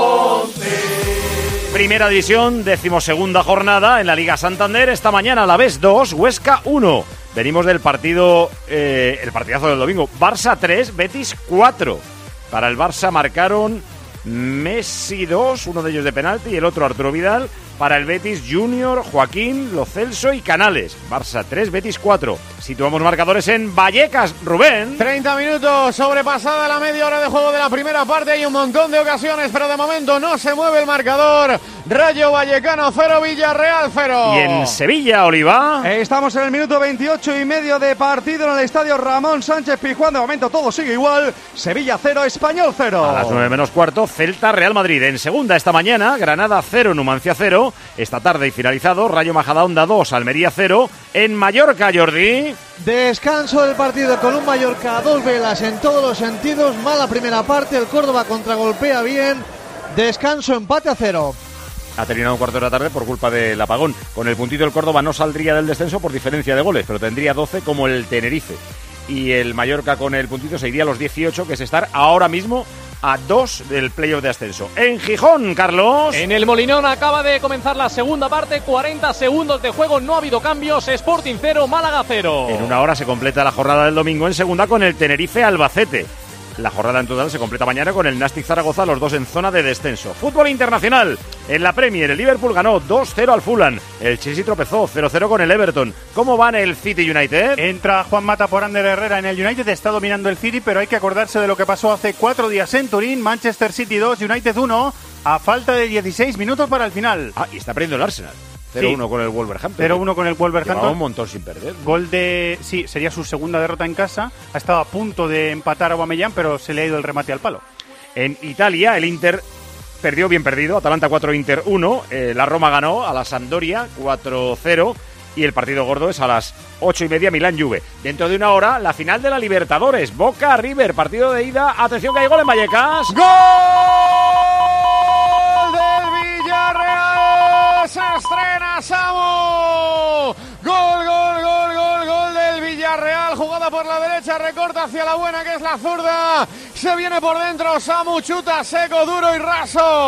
11. Primera división, 12ª jornada en la Liga Santander. Esta mañana Alavés 2, Huesca 1. Venimos del partido, el partidazo del domingo. Barça 3, Betis 4. Para el Barça marcaron Messi 2, uno de ellos de penalti y el otro Arturo Vidal. Para el Betis, Junior, Joaquín, Lo Celso y Canales. Barça 3, Betis 4. Situamos marcadores en Vallecas, Rubén. 30 minutos, sobrepasada la media hora de juego de la primera parte. Hay un montón de ocasiones, pero de momento no se mueve el marcador. Rayo Vallecano 0, Villarreal 0. Y en Sevilla, Oliva. Estamos en el minuto 28 y medio de partido en el estadio Ramón Sánchez Pizjuán. De momento todo sigue igual. Sevilla 0, Español 0. A las 9 menos cuarto, Celta, Real Madrid. En segunda esta mañana, Granada 0, Numancia 0. Esta tarde y finalizado, Rayo Majadahonda 2, Almería 0. En Mallorca, Jordi. Descanso del partido con un Mallorca a 2 velas en todos los sentidos. Mala primera parte, el Córdoba contragolpea bien. Descanso, empate a 0. Ha terminado un cuarto de la tarde por culpa del apagón. Con el puntito el Córdoba no saldría del descenso por diferencia de goles, pero tendría 12 como el Tenerife. Y el Mallorca con el puntito se iría a los 18, que es estar ahora mismo a 2 del playoff de ascenso. En Gijón, Carlos. En el Molinón acaba de comenzar la segunda parte, 40 segundos de juego, no ha habido cambios, Sporting 0, Málaga 0. En una hora se completa la jornada del domingo en segunda con el Tenerife Albacete. La jornada en total se completa mañana con el Nastic Zaragoza, los dos en zona de descenso. Fútbol internacional. En la Premier, el Liverpool ganó 2-0 al Fulham. El Chelsea tropezó 0-0 con el Everton. ¿Cómo van el City United? Entra Juan Mata por Ander Herrera en el United. Está dominando el City, pero hay que acordarse de lo que pasó hace 4 días en Turín. Manchester City 2, United 1. A falta de 16 minutos para el final. Y está perdiendo el Arsenal. 0-1 con el Wolverhampton. 0-1 con el Wolverhampton. Llevaba un montón sin perder. Gol de... Sí, sería su segunda derrota en casa. Ha estado a punto de empatar a Aubameyang, pero se le ha ido el remate al palo. En Italia, el Inter perdió bien perdido. Atalanta 4, Inter 1. La Roma ganó a la Sampdoria 4-0. Y el partido gordo es a las 8:30, Milán-Juve. Dentro de una hora, la final de la Libertadores. Boca-River, partido de ida. Atención que hay gol en Vallecas. ¡Gol del Villarreal! ¡Se estrena Samu! ¡Gol del Villarreal! Jugada por la derecha, recorta hacia la buena que es la zurda. Se viene por dentro, Samu chuta seco, duro y raso.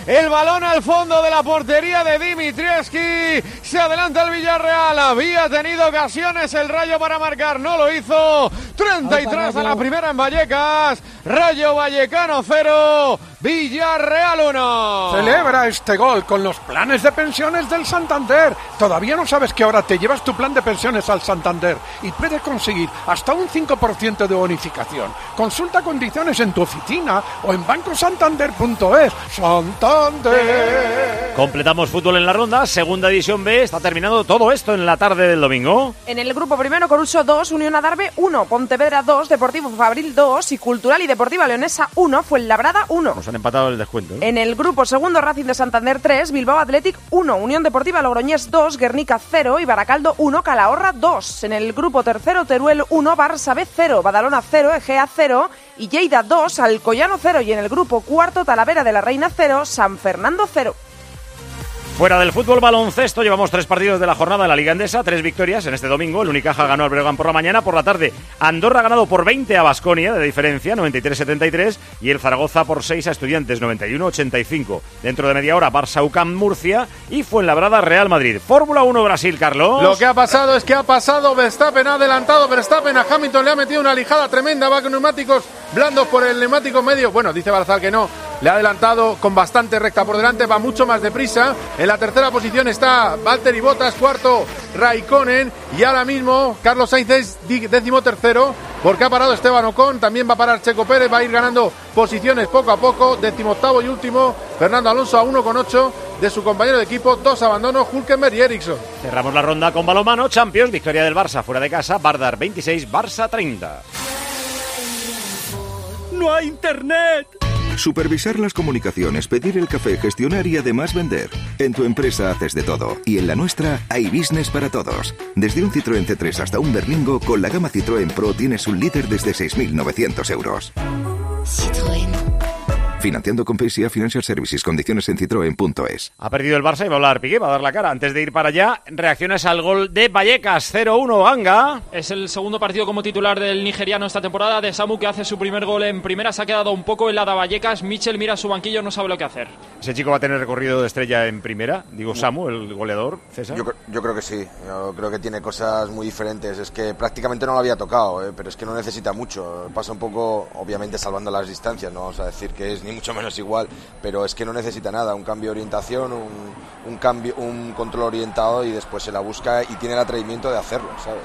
el balón al fondo de la portería de Dimitrievski. Se adelanta el Villarreal, había tenido ocasiones el Rayo para marcar, no lo hizo. 33 a la primera en Vallecas. Rayo Vallecano 0, Villarreal 1. Celebra este gol con los planes de pensiones del Santander. ¿Todavía no sabes que ahora te llevas tu plan de pensiones al Santander y puedes conseguir hasta un 5% de bonificación? Consulta condiciones en tu oficina o en bancosantander.es. Santander. Completamos fútbol en la ronda, segunda división B. Está terminando todo esto en la tarde del domingo. En el grupo primero, Coruso 2, Unión Adarve 1, Pontevedra 2, Deportivo Fabril 2 y Cultural y Deportiva Leonesa 1, Fuenlabrada 1. Nos han empatado el descuento, ¿eh? En el grupo segundo, Racing de Santander 3, Bilbao Athletic 1, Unión Deportiva Logroñés 2, Guernica 0 y Baracaldo 1, Calahorra 2. En el grupo tercero, Teruel 1, Barça B 0, Badalona 0, Egea 0 y Lleida 2, Alcoyano 0. Y en el grupo cuarto, Talavera de la Reina 0, San Fernando 0. Fuera del fútbol baloncesto, llevamos 3 partidos de la jornada de la Liga Endesa, 3 victorias en este domingo. El Unicaja ganó al Breogán por la mañana, por la tarde Andorra ha ganado por 20 a Baskonia de diferencia, 93-73, y el Zaragoza por 6 a Estudiantes, 91-85. Dentro de media hora, Barça UCAM Murcia y Fuenlabrada Real Madrid. Fórmula 1 Brasil, Carlos. Lo que ha pasado es que ha pasado Verstappen, ha adelantado Verstappen a Hamilton, le ha metido una lijada tremenda, va con neumáticos blandos por el neumático medio. Bueno, dice Barzal que no, le ha adelantado con bastante recta por delante, va mucho más deprisa. En la tercera posición está Valtteri Bottas, cuarto Raikkonen y ahora mismo Carlos Sainz es 13º porque ha parado Esteban Ocon, también va a parar Checo Pérez, va a ir ganando posiciones poco a poco. 18º y último Fernando Alonso a 1,8 de su compañero de equipo, 2 abandonos Hülkenberg y Ericsson. Cerramos la ronda con balonmano, Champions, victoria del Barça fuera de casa, Vardar 26, Barça 30. ¡No hay internet! Supervisar las comunicaciones, pedir el café, gestionar y además vender. En tu empresa haces de todo. Y en la nuestra hay business para todos. Desde un Citroën C3 hasta un Berlingo, con la gama Citroën Pro tienes un líder desde 6.900 euros. Citroën. Financiando con PSA Financial Services. Condiciones en citroen.es. Ha perdido el Barça y va a hablar Piqué, va a dar la cara. Antes de ir para allá, reacciones al gol de Vallecas, 0-1, Anga. Es el segundo partido como titular del nigeriano esta temporada, de Samu, que hace su primer gol en primera. Se ha quedado un poco helada Vallecas. Michel mira su banquillo, no sabe lo que hacer. ¿Ese chico va a tener recorrido de estrella en primera? Digo, Samu, el goleador, César. Yo creo que sí. Yo creo que tiene cosas muy diferentes. Es que prácticamente no lo había tocado, pero es que no necesita mucho. Pasa un poco, obviamente salvando las distancias, no vamos a decir que es ni mucho menos igual, pero es que no necesita nada, un cambio de orientación, un control orientado y después se la busca y tiene el atrevimiento de hacerlo, ¿sabes?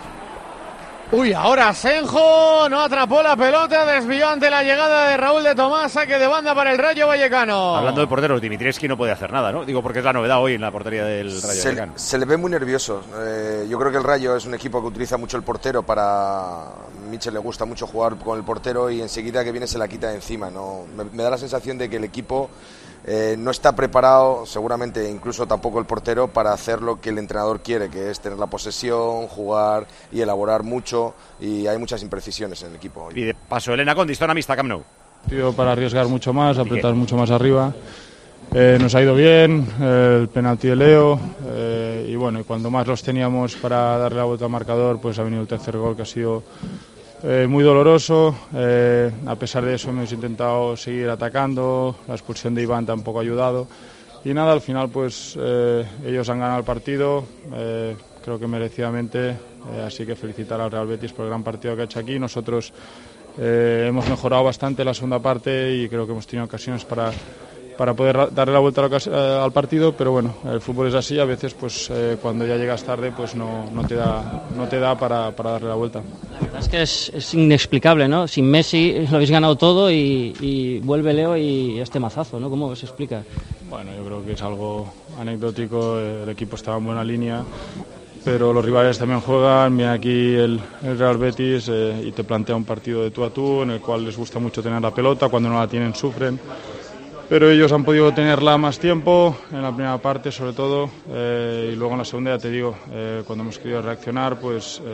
Uy, ahora Senjo no atrapó la pelota, desvió ante la llegada de Raúl de Tomás, saque de banda para el Rayo Vallecano. Hablando de porteros, Dimitrievski no puede hacer nada, ¿no? Digo, porque es la novedad hoy en la portería del Rayo Vallecano. Se le ve muy nervioso. Yo creo que el Rayo es un equipo que utiliza mucho el portero para... Michel le gusta mucho jugar con el portero y enseguida que viene se la quita de encima, ¿no? Me da la sensación de que el equipo no está preparado, seguramente incluso tampoco el portero, para hacer lo que el entrenador quiere, que es tener la posesión, jugar y elaborar mucho, y hay muchas imprecisiones en el equipo hoy. Y de paso, Elena con Distona Mista, Camp Nou. Tío, para arriesgar mucho más, apretar mucho más arriba. Nos ha ido bien, el penalti de Leo, y bueno, y cuando más los teníamos para darle la vuelta al marcador, pues ha venido el tercer gol, que ha sido muy doloroso. A pesar de eso hemos intentado seguir atacando, la expulsión de Iván tampoco ha ayudado y nada, al final pues ellos han ganado el partido, creo que merecidamente, así que felicitar al Real Betis por el gran partido que ha hecho aquí. Nosotros hemos mejorado bastante la segunda parte y creo que hemos tenido ocasiones para poder darle la vuelta al partido, pero bueno, el fútbol es así, a veces pues cuando ya llegas tarde pues no te da para darle la vuelta. La verdad es que es inexplicable, ¿no? Sin Messi lo habéis ganado todo y vuelve Leo y este mazazo, ¿no? ¿Cómo se explica? Bueno, yo creo que es algo anecdótico, el equipo estaba en buena línea, pero los rivales también juegan. Viene aquí el Real Betis y te plantea un partido de tú a tú, en el cual les gusta mucho tener la pelota, cuando no la tienen sufren. Pero ellos han podido tenerla más tiempo, en la primera parte sobre todo, y luego en la segunda, ya te digo, cuando hemos querido reaccionar, pues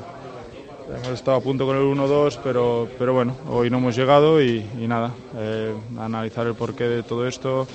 hemos estado a punto con el 1-2, pero bueno, hoy no hemos llegado y nada, analizar el porqué de todo esto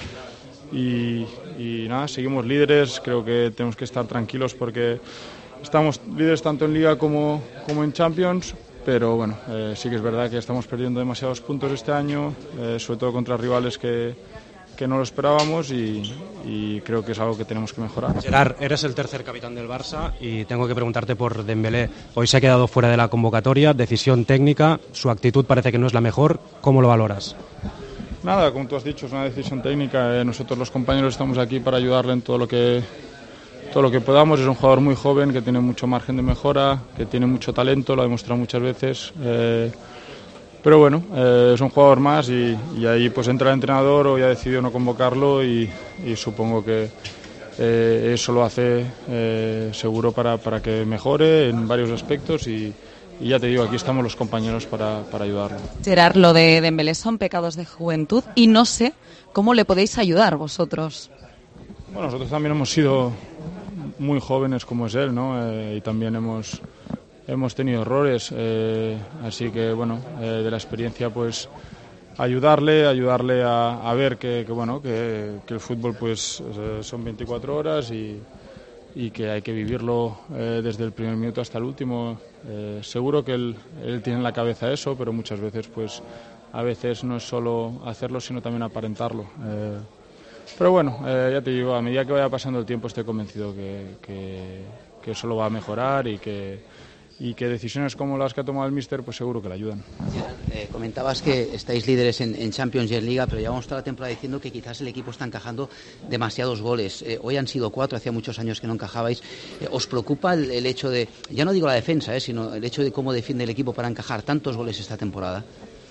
y nada, seguimos líderes, creo que tenemos que estar tranquilos porque estamos líderes tanto en Liga como en Champions. Pero bueno, sí que es verdad que estamos perdiendo demasiados puntos este año, sobre todo contra rivales que no lo esperábamos y creo que es algo que tenemos que mejorar. Gerard, eres el tercer capitán del Barça y tengo que preguntarte por Dembélé. Hoy se ha quedado fuera de la convocatoria, decisión técnica, su actitud parece que no es la mejor. ¿Cómo lo valoras? Nada, como tú has dicho, es una decisión técnica. Nosotros los compañeros estamos aquí para ayudarle en todo lo que podamos. Es un jugador muy joven que tiene mucho margen de mejora, que tiene mucho talento, lo ha demostrado muchas veces. Pero bueno, es un jugador más y ahí pues entra el entrenador. Hoy ha decidido no convocarlo y supongo que eso lo hace seguro para que mejore en varios aspectos y ya te digo, aquí estamos los compañeros para ayudarlo. Gerard, lo de Dembélé son pecados de juventud y no sé cómo le podéis ayudar vosotros. Bueno, nosotros también hemos sido muy jóvenes como es él, ¿no? Y también hemos tenido errores, así que bueno, de la experiencia pues ayudarle a ver que el fútbol pues son 24 horas y que hay que vivirlo desde el primer minuto hasta el último. Seguro que él tiene en la cabeza eso, pero muchas veces pues a veces no es solo hacerlo sino también aparentarlo. Pero bueno, ya te digo, a medida que vaya pasando el tiempo estoy convencido que eso lo va a mejorar y que decisiones como las que ha tomado el míster pues seguro que le ayudan. Comentabas que estáis líderes en Champions y en Liga, pero llevamos toda la temporada diciendo que quizás el equipo está encajando demasiados goles. Hoy han sido 4, hacía muchos años que no encajabais. ¿Os preocupa el hecho de, ya no digo la defensa, sino el hecho de cómo defiende el equipo para encajar tantos goles esta temporada?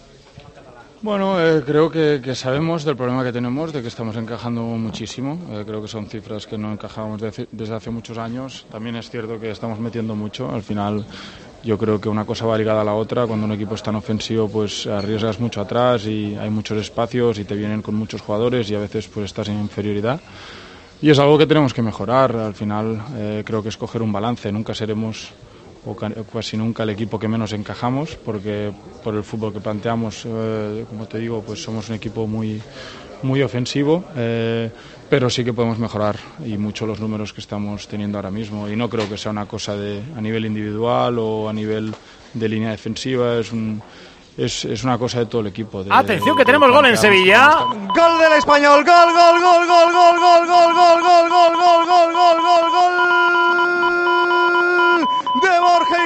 Bueno, creo que sabemos del problema que tenemos, de que estamos encajando muchísimo. Creo que son cifras que no encajábamos desde hace muchos años. También es cierto que estamos metiendo mucho. Al final yo creo que una cosa va ligada a la otra. Cuando un equipo es tan ofensivo pues arriesgas mucho atrás y hay muchos espacios y te vienen con muchos jugadores y a veces pues estás en inferioridad. Y es algo que tenemos que mejorar. Al final creo que es coger un balance. Nunca seremos o casi nunca el equipo que menos encajamos, porque por el fútbol que planteamos, como te digo, pues somos un equipo muy ofensivo, pero sí que podemos mejorar y mucho los números que estamos teniendo ahora mismo, y no creo que sea una cosa a nivel individual o a nivel de línea defensiva, es una cosa de todo el equipo. Atención que tenemos gol en Sevilla. Gol del Español, gol de Borja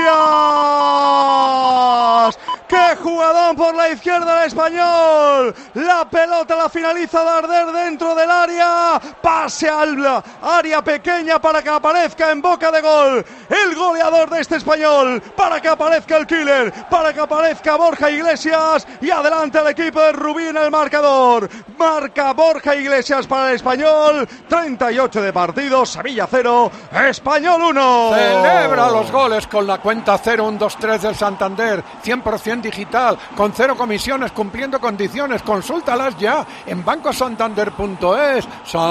Iglesias. ¡Qué jugadón por la izquierda del Español! La pelota la finaliza Darder dentro del área. Pase al área pequeña para que aparezca en boca de gol el goleador de este Español. Para que aparezca el killer. Para que aparezca Borja Iglesias. Y adelante el equipo de Rubí en el marcador. Marca Borja Iglesias para el Español. 38 de partido. Sevilla 0. Español 1. Celebra los goles con la cuenta 0-1-2-3 del Santander. 100% digital, con 0 comisiones, cumpliendo condiciones. Consúltalas ya en bancosantander.es.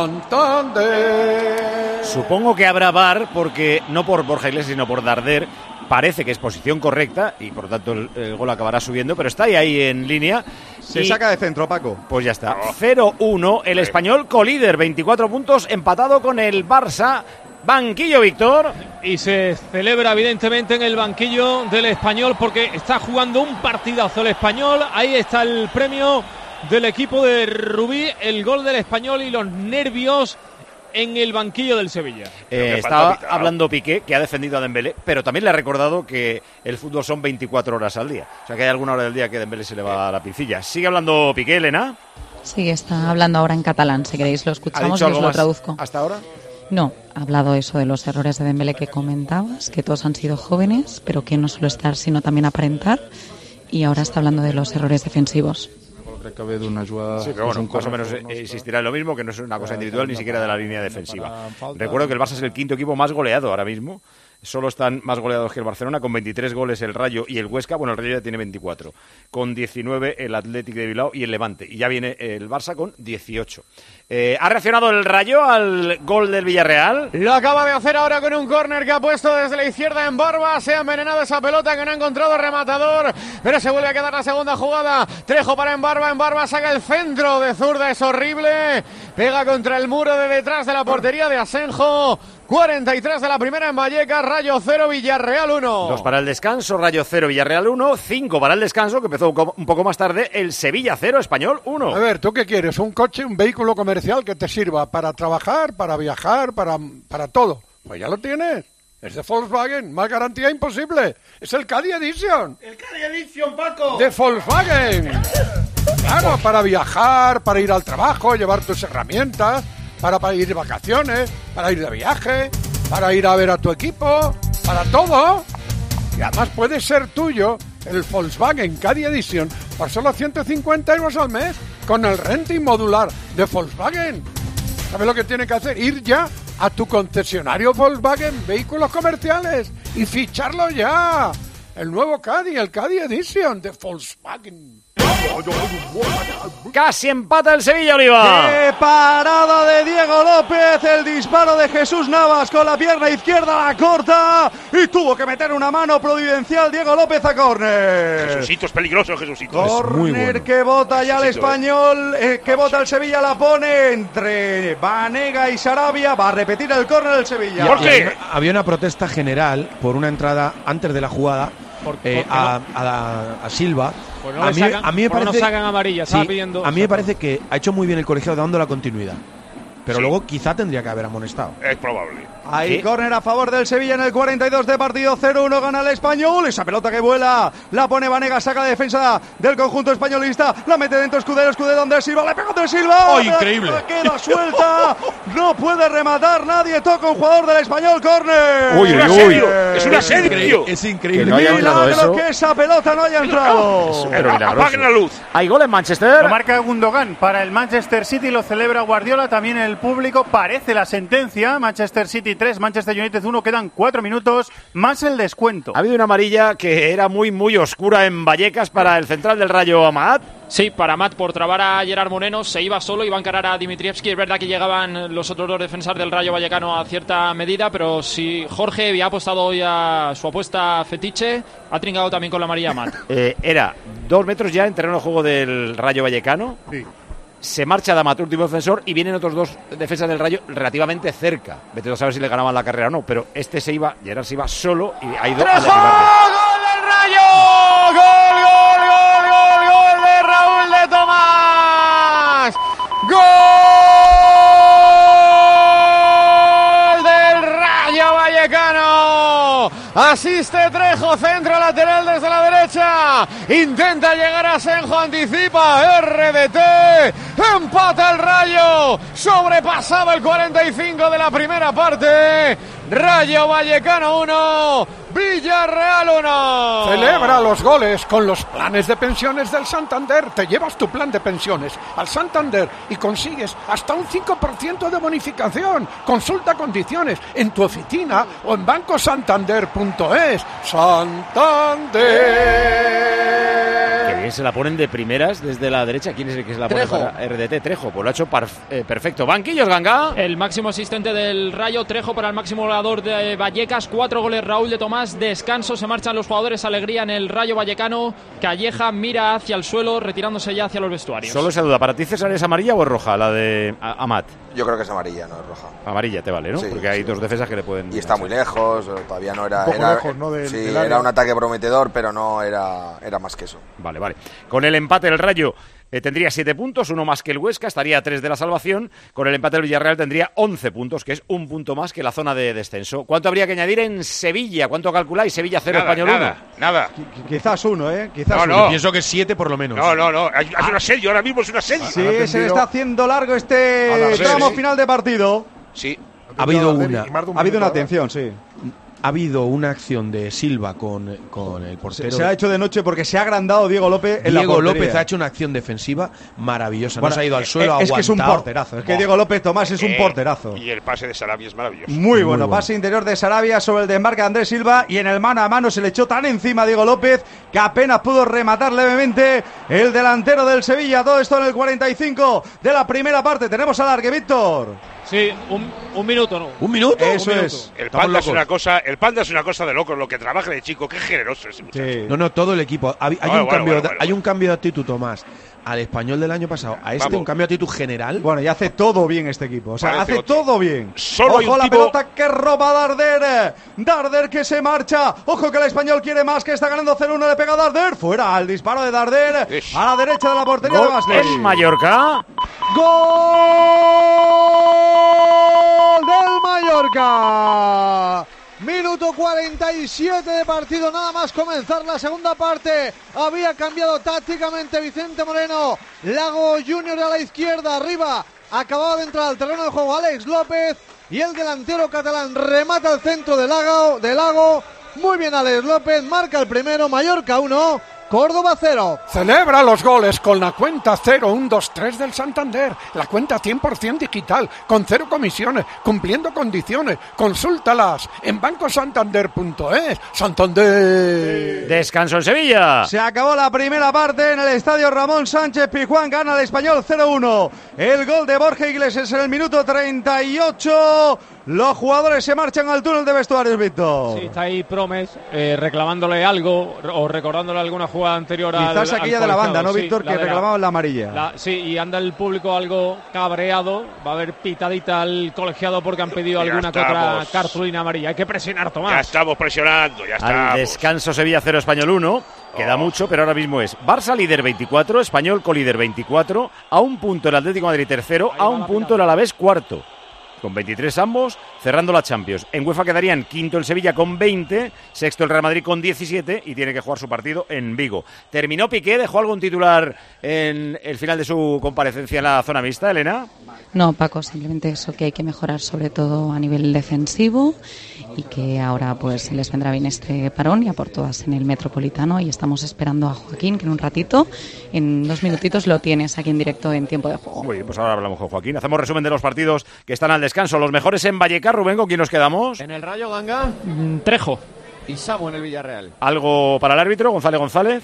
Santander. Supongo que habrá VAR, porque no por Borja Iglesias sino por Darder. Parece que es posición correcta y por lo tanto el gol acabará subiendo, pero está ahí en línea. Se saca de centro, Paco. Pues ya está. 0-1, el Español colíder, 24 puntos, empatado con el Barça. Banquillo, Víctor. Y se celebra evidentemente en el banquillo del Español porque está jugando un partidazo el Español. Ahí está el premio del equipo de Rubí, el gol del Español y los nervios en el banquillo del Sevilla. Estaba hablando Piqué, que ha defendido a Dembélé, pero también le ha recordado que el fútbol son 24 horas al día. O sea que hay alguna hora del día que Dembélé se le va a la pincilla. ¿Sigue hablando Piqué, Elena? Sí, está hablando ahora en catalán. Si queréis lo escuchamos y os lo traduzco. ¿Hasta ahora? No, ha hablado eso de los errores de Dembélé que comentabas, que todos han sido jóvenes, pero que no solo estar, sino también aparentar. Y ahora está hablando de los errores defensivos. Sí, pero bueno, más o menos insistirá en lo mismo, que no es una cosa individual ni siquiera de la línea defensiva. Recuerdo que el Barça es el quinto equipo más goleado ahora mismo. Solo están más goleados que el Barcelona, con 23 goles el Rayo y el Huesca. Bueno, el Rayo ya tiene 24. Con 19 el Athletic de Bilbao y el Levante. Y ya viene el Barça con 18. ¿Ha reaccionado el Rayo al gol del Villarreal? Lo acaba de hacer ahora con un córner que ha puesto desde la izquierda en Barba. Se ha envenenado esa pelota que no ha encontrado rematador, pero se vuelve a quedar la segunda jugada. Trejo para Embarba. Embarba saca el centro de zurda, es horrible. Pega contra el muro de detrás de la portería de Asenjo. 43 de la primera en Vallecas, Rayo 0, Villarreal 1. 2 para el descanso, Rayo 0, Villarreal 1. 5 para el descanso, que empezó un poco más tarde, el Sevilla 0, Español 1. A ver, ¿tú qué quieres? ¿Un coche, un vehículo comercial que te sirva para trabajar, para viajar, para todo? Pues ya lo tienes. Es de Volkswagen, más garantía imposible. Es el Caddy Edition. ¡El Caddy Edition, Paco! De Volkswagen. Claro, para viajar, para ir al trabajo, llevar tus herramientas, para ir de vacaciones, para ir de viaje, para ir a ver a tu equipo, para todo. Y además puede ser tuyo el Volkswagen Caddy Edition por solo 150 euros al mes con el renting modular de Volkswagen. ¿Sabes lo que tiene que hacer? Ir ya a tu concesionario Volkswagen Vehículos Comerciales y ficharlo ya. El nuevo Caddy, el Caddy Edition de Volkswagen. Casi empata el Sevilla, Oliva. ¡Qué parada de Diego López! El disparo de Jesús Navas con la pierna izquierda, la corta, y tuvo que meter una mano providencial Diego López a córner. Jesucito, es peligroso, Jesucito. Córner que bota ya el Español, que bota el Sevilla, la pone entre Banega y Sarabia. Va a repetir el córner del Sevilla. ¿Por qué? Había una protesta general por una entrada antes de la jugada a Silva. Pues a mí me parece, no sacan amarilla, sí, pidiendo. A mí me parece que ha hecho muy bien el colegiado dando la continuidad. Pero luego quizá tendría que haber amonestado. Es probable. Ahí córner a favor del Sevilla en el 42 de partido. 0-1 gana el Español. Esa pelota que vuela la pone Banega, saca la defensa del conjunto españolista. La mete dentro Escudero Andrés Silva. Le pega Andrés Silva. ¡Oh, increíble! Queda suelta. No puede rematar nadie. Toca un jugador del Español. Córner. ¡Uy, es un asedio! Es increíble. No milagro que esa pelota no haya entrado. Apaguen la luz. Hay gol en Manchester. Lo marca Gundogan para el Manchester City. Lo celebra Guardiola. También el público. Parece la sentencia. Manchester City 3, Manchester United 1. Quedan 4 minutos más el descuento. Ha habido una amarilla que era muy oscura en Vallecas para el central del Rayo, Amat. Sí, para Amat por trabar a Gerard Moreno. Se iba solo, iba a encarar a Dimitrievski. Es verdad que llegaban los otros dos defensas del Rayo Vallecano a cierta medida, pero si Jorge había apostado hoy a su apuesta fetiche, ha trincado también con la amarilla Amat. Era 2 metros ya en terreno de juego del Rayo Vallecano. Sí. Se marcha Damat, último defensor, y vienen otros 2 defensas del Rayo relativamente cerca. Vete a saber si le ganaban la carrera o no, pero Gerard se iba solo y ha ido a derribarle. ¡Gol del Rayo! ¡Gol de Raúl de Tomás! ¡Gol del Rayo Vallecano! Asiste Trejo, centro lateral desde la derecha. Intenta llegar a Senjo, anticipa RDT. Empata el Rayo. Sobrepasaba el 45 de la primera parte. Rayo Vallecano 1, Villarreal 1. Celebra los goles con los planes de pensiones del Santander. Te llevas tu plan de pensiones al Santander y consigues hasta un 5% de bonificación. Consulta condiciones en tu oficina o en bancosantander.es. Santander. Que bien se la ponen de primeras desde la derecha. ¿Quién es el que se la pone para RDT? Trejo, pues lo ha hecho perfecto. Banquillos, Ganga. El máximo asistente del Rayo, Trejo, para el máximo goleador de Vallecas. 4 goles Raúl de Tomás. Descanso, se marchan los jugadores. Alegría en el Rayo Vallecano. Calleja mira hacia el suelo, retirándose ya hacia los vestuarios. Solo esa duda, ¿para ti César es amarilla o es roja la de Amat? Yo creo que es amarilla, no es roja. Amarilla te vale, ¿no? Sí, porque hay 2 defensas que le pueden... Y está muy lejos, todavía no era... lejos, ¿no? Era un ataque prometedor, pero no era más que eso. Vale. Con el empate el Rayo tendría 7 puntos, 1 más que el Huesca, estaría a 3 de la salvación. Con el empate el Villarreal tendría 11 puntos, que es 1 punto más que la zona de descenso. ¿Cuánto habría que añadir en Sevilla? ¿Cuánto calculáis? Sevilla 0, Español 1. Nada. Quizás 1, Quizás uno. No. Pienso que 7 por lo menos. No. Es un asedio, ahora mismo es un asedio. Sí, se le está haciendo largo este tramo final de partido. Sí. Ha habido una atención, sí. Ha habido una acción de Silva con el portero. Se ha hecho de noche porque se ha agrandado Diego López en la portería. Diego López ha hecho una acción defensiva maravillosa. No se ha ido al suelo, es que es un porterazo. Es que Diego López Tomás es un porterazo. Y el pase de Sarabia es maravilloso. Muy bueno. Pase interior de Sarabia sobre el desmarque de Andrés Silva. Y en el mano a mano se le echó tan encima a Diego López que apenas pudo rematar levemente el delantero del Sevilla. Todo esto en el 45 de la primera parte. Tenemos alargue, Víctor. Sí, un minuto, ¿no? ¿Un minuto? Eso Un minuto. es. El Estamos Panda es locos. el Panda es una cosa de locos, lo que trabaja de chico, qué generoso ese muchacho. Sí. No, todo el equipo. Hay Bueno. un cambio de actitud, Tomás. Al español del año pasado, a este Vamos. un cambio de actitud general. Bueno, y hace todo bien este equipo. O sea, Parece hace otro. todo bien. Solo hay Ojo un la tipo- pelota que roba Darder. Darder que se marcha. Ojo que el español quiere más, que está ganando 0-1. Le pega Darder. Fuera el disparo de Darder. Ish. A la derecha de la portería de Gol Gasly. en Mallorca. ¡Gol del Mallorca! Minuto 47 de partido, nada más comenzar la segunda parte. Había cambiado tácticamente Vicente Moreno. Lago Junior a la izquierda, arriba. Acababa de entrar al terreno de juego Alex López. Y el delantero catalán remata al centro de Lago. Muy bien Alex López, marca el primero. Mallorca 1, Córdoba 0. Celebra los goles con la cuenta 0123 del Santander. La cuenta 100% digital, con 0 comisiones, cumpliendo condiciones. Consúltalas en bancosantander.es. Santander. Descanso en Sevilla. Se acabó la primera parte en el estadio Ramón Sánchez Pizjuán. Gana el español 0-1. El gol de Borja Iglesias en el minuto 38. Los jugadores se marchan al túnel de vestuarios, Víctor. Sí, está ahí Promes reclamándole algo o recordándole alguna jugada anterior Quizás al aquella de la banda, ¿no, sí, Víctor? la Que de reclamaban la amarilla. Sí, y anda el público algo cabreado. Va a haber pitadita al colegiado porque han pedido Ya alguna que otra estamos. cartulina amarilla. Hay que presionar, Ya Tomás. estamos presionando, ya Al estamos. descanso Sevilla 0, Español 1. Queda mucho, pero ahora mismo es Barça líder 24, Español colíder 24, a un punto el Atlético de Madrid tercero, a un punto el Alavés cuarto. Con 23 ambos, cerrando la Champions. En UEFA quedarían quinto el Sevilla con 20, sexto el Real Madrid con 17 y tiene que jugar su partido en Vigo. Terminó Piqué, dejó algún titular en el final de su comparecencia en la zona mixta, Elena. No, Paco, simplemente eso, que hay que mejorar sobre todo a nivel defensivo y que ahora pues les vendrá bien este parón y a por todas en el Metropolitano y estamos esperando a Joaquín, que en un ratito, en 2 minutitos lo tienes aquí en directo en tiempo de juego. Muy bien, pues ahora hablamos con Joaquín. Hacemos resumen de los partidos que están al descanso. Los mejores en Vallecas, Rubén, ¿con quién nos quedamos? En el Rayo Ganga, Trejo. y Samu en el Villarreal. ¿Algo para el árbitro, González?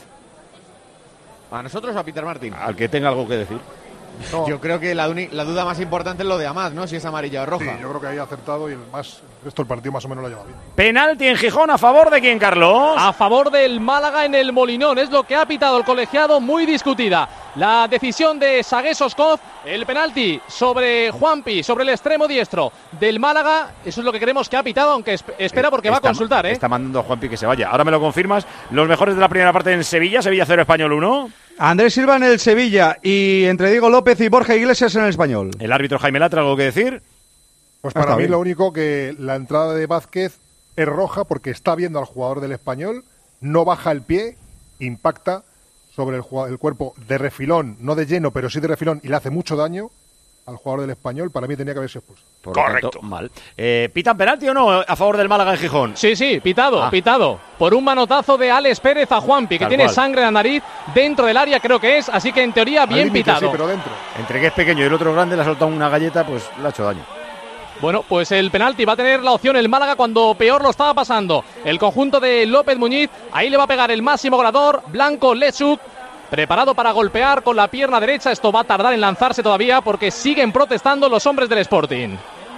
¿A nosotros o a Peter Martín? Al que tenga algo que decir. Yo creo que la duda más importante es lo de Amat, ¿no? Si es amarilla o roja. Sí, yo creo que ahí ha acertado y el resto del partido más o menos lo ha llevado bien. Penalti en Gijón, ¿a favor de quién, Carlos? A favor del Málaga en el Molinón. Es lo que ha pitado el colegiado, muy discutida. La decisión de Sagué Soskov, el penalti sobre Juanpi, sobre el extremo diestro del Málaga. Eso es lo que creemos que ha pitado, aunque espera porque va a consultar, ¿eh? Está mandando a Juanpi que se vaya. Ahora me lo confirmas. Los mejores de la primera parte en Sevilla. Sevilla 0, Español 1. Andrés Silva en el Sevilla y entre Diego López y Borja Iglesias en el Español. El árbitro Jaime Latra, ¿algo que decir? Pues para mí bien. lo único que la entrada de Vázquez es roja porque está viendo al jugador del Español, no baja el pie, impacta sobre el cuerpo de refilón, no de lleno, pero sí de refilón y le hace mucho daño al jugador del Español. Para mí tenía que haberse expulsado. Por lo tanto, mal. ¿Pitan penalti o no a favor del Málaga en Gijón? Sí, pitado. Por un manotazo de Alex Pérez a Juanpi, que Tal tiene cual. sangre en la nariz dentro del área, creo que es. Así que en teoría bien Al límite, pitado. sí, pero dentro. Entre que es pequeño y el otro grande le ha soltado una galleta, pues le ha hecho daño. Bueno, pues el penalti va a tener la opción el Málaga cuando peor lo estaba pasando. El conjunto de López Muñiz, ahí le va a pegar el máximo goleador, Blanco Lechuk, preparado para golpear con la pierna derecha. Esto va a tardar en lanzarse todavía porque siguen protestando los hombres del Sporting.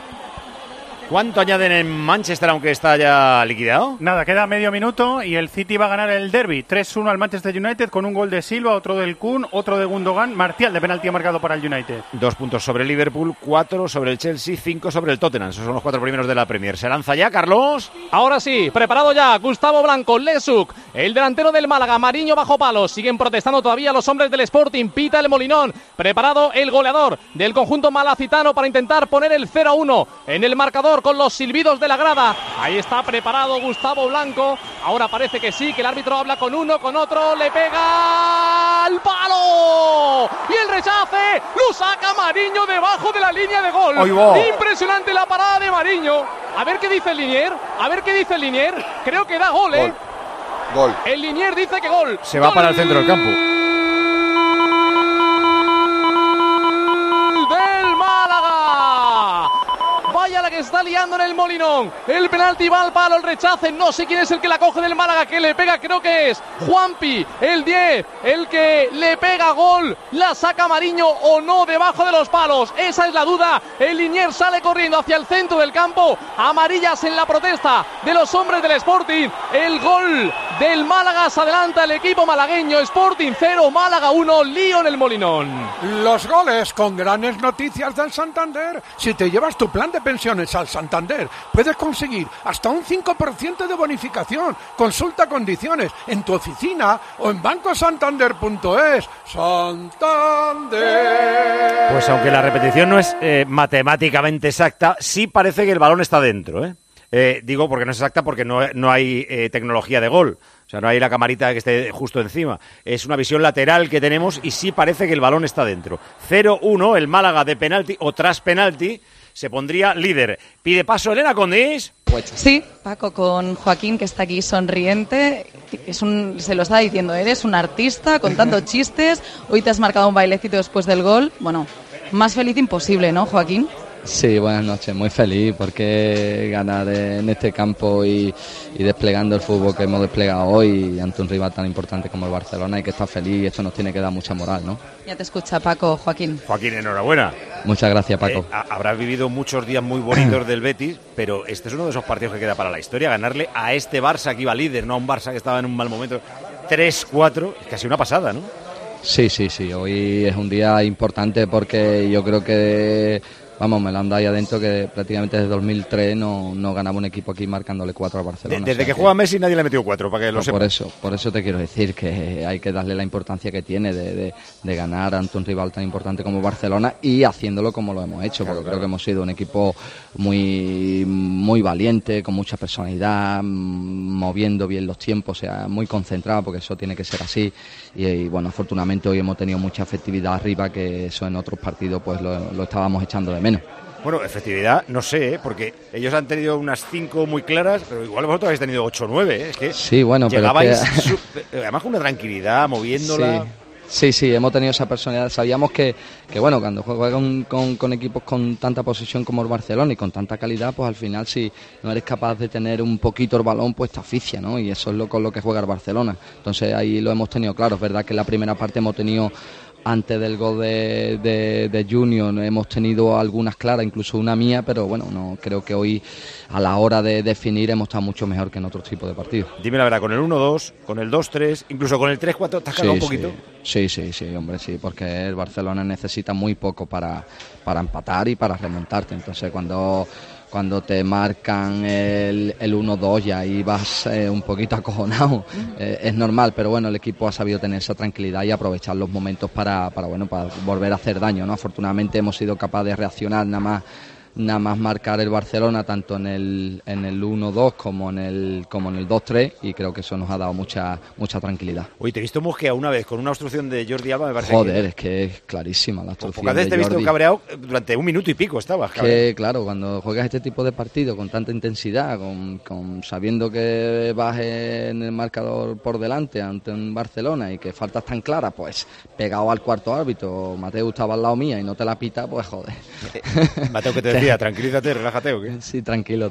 ¿Cuánto añaden en Manchester aunque está ya liquidado? Nada, queda medio minuto y el City va a ganar el derby. 3-1 al Manchester United con un gol de Silva, otro del Kun, otro de Gundogan. Martial de penalti ha marcado para el United. 2 puntos sobre el Liverpool, 4 sobre el Chelsea, 5 sobre el Tottenham. Esos son los 4 primeros de la Premier. ¿Se lanza ya, Carlos? Ahora sí, preparado ya, Gustavo Blanco, Lechuk, el delantero del Málaga, Mariño bajo palos. Siguen protestando todavía los hombres del Sporting. Pita el Molinón. Preparado el goleador del conjunto malacitano para intentar poner el 0-1 en el marcador con los silbidos de la grada. Ahí está preparado Gustavo Blanco. Ahora parece que sí, que el árbitro habla con uno, con otro. Le pega al palo. Y el rechace lo saca Mariño debajo de la línea de gol. ¡Ahí va! Impresionante la parada de Mariño. A ver qué dice el Linier. Creo que da gol, ¿eh? Gol. El Linier dice que gol. Se va ¡Gol! para el centro del campo. Del Málaga. Vaya la que está liando en el Molinón. El penalti va al palo, el rechace. No sé quién es el que la coge del Málaga, que le pega, creo que es Juanpi, el 10, el que le pega gol. La saca Mariño o no debajo de los palos. Esa es la duda. El Liniers sale corriendo hacia el centro del campo. Amarillas en la protesta de los hombres del Sporting. El gol del Málaga, se adelanta el equipo malagueño. Sporting 0, Málaga 1, lío en el Molinón. Los goles con grandes noticias del Santander. Si te llevas tu plan de pensiones al Santander, puedes conseguir hasta un 5% de bonificación. Consulta condiciones en tu oficina o en bancosantander.es. Santander. Pues aunque la repetición no es matemáticamente exacta, sí parece que el balón está dentro, ¿eh? Digo porque no es exacta, porque no hay tecnología de gol. O sea, no hay la camarita que esté justo encima. Es una visión lateral que tenemos y sí parece que el balón está dentro. 0-1, el Málaga de penalti o tras penalti se pondría líder. Pide paso Elena Condis. Sí, Paco, con Joaquín, que está aquí sonriente. Se lo está diciendo, eres un artista contando chistes. Hoy te has marcado un bailecito después del gol. Bueno, más feliz imposible, ¿no, Joaquín? Sí, buenas noches, muy feliz porque ganar en este campo y desplegando el fútbol que hemos desplegado hoy ante un rival tan importante como el Barcelona, y que está feliz, y esto nos tiene que dar mucha moral, ¿no? Ya te escucha Paco. Joaquín, enhorabuena. Muchas gracias, Paco. Habrás vivido muchos días muy bonitos del Betis, pero este es uno de esos partidos que queda para la historia, ganarle a este Barça que iba líder, no a un Barça que estaba en un mal momento. 3-4, es casi una pasada, ¿no? Sí, hoy es un día importante porque yo creo que... Vamos, me lo han dado ahí adentro, que prácticamente desde 2003 no ganaba un equipo aquí marcándole 4 al Barcelona. Desde que juega Messi nadie le ha metido 4, para que lo sepa. Por eso te quiero decir que hay que darle la importancia que tiene de ganar ante un rival tan importante como Barcelona, y haciéndolo como lo hemos hecho, porque creo que hemos sido un equipo muy, muy valiente, con mucha personalidad, moviendo bien los tiempos, o sea, muy concentrado, porque eso tiene que ser así. Y bueno, afortunadamente hoy hemos tenido mucha efectividad arriba, que eso en otros partidos pues lo estábamos echando de menos. Bueno, efectividad, no sé, porque ellos han tenido unas 5 muy claras, pero igual vosotros habéis tenido 8 o 9, Es que sí, bueno, llegabais además con una tranquilidad, moviéndola. Sí, hemos tenido esa personalidad. Sabíamos que bueno, cuando juegas con equipos con tanta posesión como el Barcelona y con tanta calidad, pues al final, si no eres capaz de tener un poquito el balón, pues te asfixia, ¿no? Y eso es con lo que juega el Barcelona. Entonces ahí lo hemos tenido claro. Es verdad que en la primera parte hemos tenido, antes del gol de Junior, hemos tenido algunas claras, incluso una mía, pero bueno, no creo que hoy a la hora de definir hemos estado mucho mejor que en otros tipos de partidos. Dime la verdad, con el 1-2, con el 2-3, incluso con el 3-4, ¿te has cargado un poquito? Sí, hombre, sí, porque el Barcelona necesita muy poco para empatar y para remontarte. Entonces cuando te marcan el 1-2 y ahí vas un poquito acojonado, es normal, pero bueno, el equipo ha sabido tener esa tranquilidad y aprovechar los momentos para volver a hacer daño, ¿no? Afortunadamente hemos sido capaces de reaccionar nada más marcar el Barcelona, tanto en el 1-2 como en el 2-3, y creo que eso nos ha dado mucha tranquilidad. Oye, te he visto mosqueado una vez con una obstrucción de Jordi Alba, me parece. Joder, es que es clarísima la obstrucción. Pocas veces te he visto cabreado durante 1 minuto y pico, estabas cabreado. Que claro, cuando juegas este tipo de partido con tanta intensidad, con sabiendo que vas en el marcador por delante ante un Barcelona y que faltas tan claras, pues pegado al cuarto árbitro, Mateo estaba al lado mía y no te la pita, pues joder. Mateo, que te decía, tranquilízate, relájate, ¿o qué? Sí, tranquilo.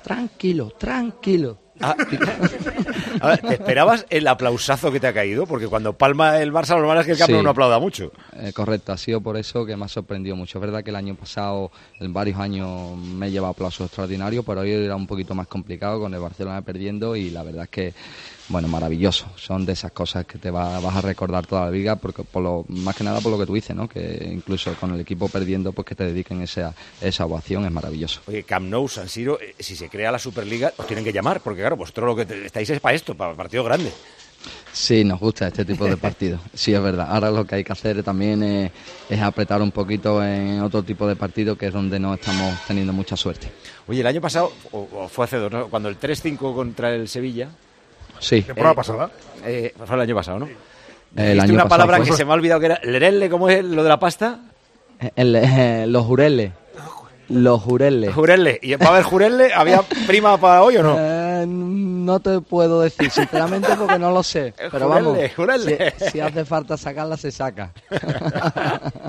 A ver, ¿te esperabas el aplausazo que te ha caído? Porque cuando palma el Barça, lo normal es que el campeón no aplauda mucho. Correcto, ha sido por eso que me ha sorprendido mucho. Es verdad que el año pasado, en varios años, me he llevado aplausos extraordinarios, pero hoy era un poquito más complicado con el Barcelona perdiendo, y la verdad es que, bueno, maravilloso. Son de esas cosas que te vas a recordar toda la vida, porque más que nada por lo que tú dices, ¿no? Que incluso con el equipo perdiendo, pues que te dediquen esa ovación, es maravilloso. Oye, Camp Nou, San Siro, si se crea la Superliga, os tienen que llamar, porque claro, vosotros lo que estáis es para esto, para partido grande. Sí, nos gusta este tipo de partidos. Sí, es verdad. Ahora lo que hay que hacer también es apretar un poquito en otro tipo de partidos, que es donde no estamos teniendo mucha suerte. Oye, el año pasado, o fue hace 2, ¿no? Cuando el 3-5 contra el Sevilla... Sí. ¿Temporada pasada? Fue el año pasado, ¿no? El año una pasado palabra fue... que se me ha olvidado, que era lerelle, ¿cómo es lo de la pasta? Los jureles. Los jureles. Jureles. ¿Y va a haber jureles? ¿Había prima para hoy o no? No te puedo decir, sinceramente, porque no lo sé. Pero jurele, vamos, jurele. si hace falta sacarla, se saca.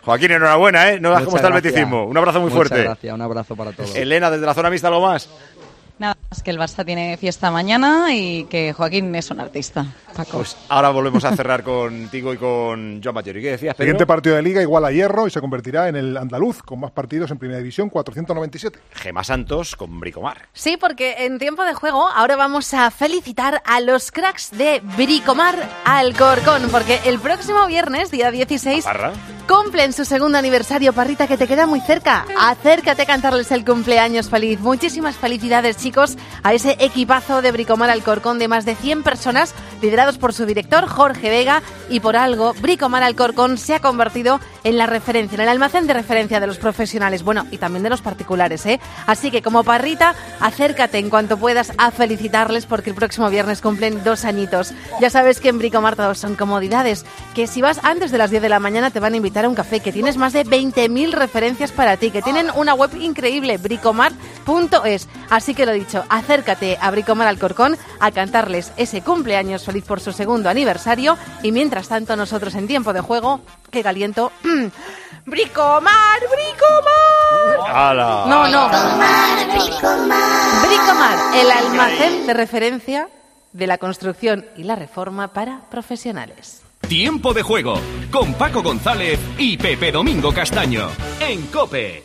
Joaquín, enhorabuena, ¿eh? No veas cómo está el gracias. beticismo. Un abrazo muy fuerte. Muchas gracias, un abrazo para todos. Elena, desde la zona mixta, ¿algo más? Nada más que el Barça tiene fiesta mañana y que Joaquín es un artista. Paco. Pues ahora volvemos a cerrar contigo y con Joan Batllori. ¿Qué decías, Pedro? Siguiente partido de Liga igual a Hierro y se convertirá en el andaluz con más partidos en Primera División, 497. Gemma Santos con Bricomar. Sí, porque en tiempo de juego ahora vamos a felicitar a los cracks de Bricomar Alcorcón, porque el próximo viernes, día 16, cumplen su segundo aniversario. Parrita, que te queda muy cerca. Acércate a cantarles el cumpleaños feliz. Muchísimas felicidades, chicos, a ese equipazo de Bricomar Alcorcón de más de 100 personas, liderados por su director, Jorge Vega, y por algo, Bricomar Alcorcón se ha convertido en la referencia, en el almacén de referencia de los profesionales, bueno, y también de los particulares, ¿eh? Así que, como Parrita, acércate en cuanto puedas a felicitarles, porque el próximo viernes cumplen 2 añitos. Ya sabes que en Bricomar todos son comodidades, que si vas antes de las 10 de la mañana te van a invitar a un café, que tienes más de 20.000 referencias para ti, que tienen una web increíble, bricomar.es. Así que lo dicho, acércate a Bricomar Alcorcón a cantarles ese cumpleaños feliz por su segundo aniversario, y mientras tanto nosotros en tiempo de juego, que caliento, ¡Bricomar! ¡Bricomar! ¡Hala! No. Bricomar, el almacén de referencia de la construcción y la reforma para profesionales. Tiempo de juego con Paco González y Pepe Domingo Castaño en COPE.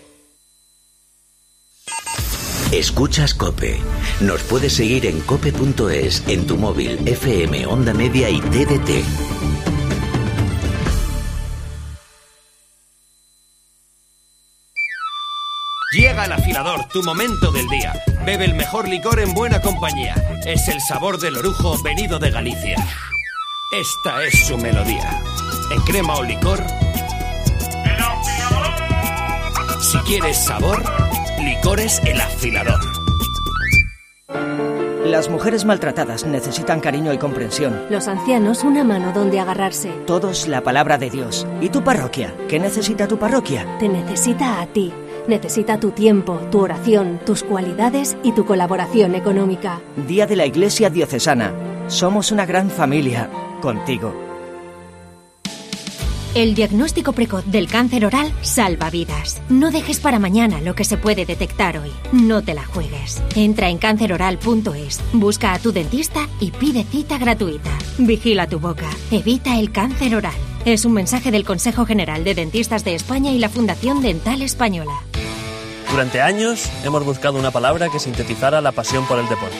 Escuchas COPE. Nos puedes seguir en cope.es, en tu móvil, FM, Onda Media y TDT. Llega el afilador, tu momento del día. Bebe el mejor licor en buena compañía. Es el sabor del orujo venido de Galicia. Esta es su melodía. En crema o licor. Si quieres sabor, Licores El Afilador. Las mujeres maltratadas necesitan cariño y comprensión. Los ancianos una mano donde agarrarse. Todos la palabra de Dios. ¿Y tu parroquia? ¿Qué necesita tu parroquia? Te necesita a ti. Necesita tu tiempo, tu oración, tus cualidades y tu colaboración económica. Día de la Iglesia Diocesana. Somos una gran familia. Contigo. El diagnóstico precoz del cáncer oral salva vidas. No dejes para mañana lo que se puede detectar hoy. No te la juegues. Entra en canceroral.es, busca a tu dentista y pide cita gratuita. Vigila tu boca. Evita el cáncer oral. Es un mensaje del Consejo General de Dentistas de España y la Fundación Dental Española. Durante años hemos buscado una palabra que sintetizara la pasión por el deporte.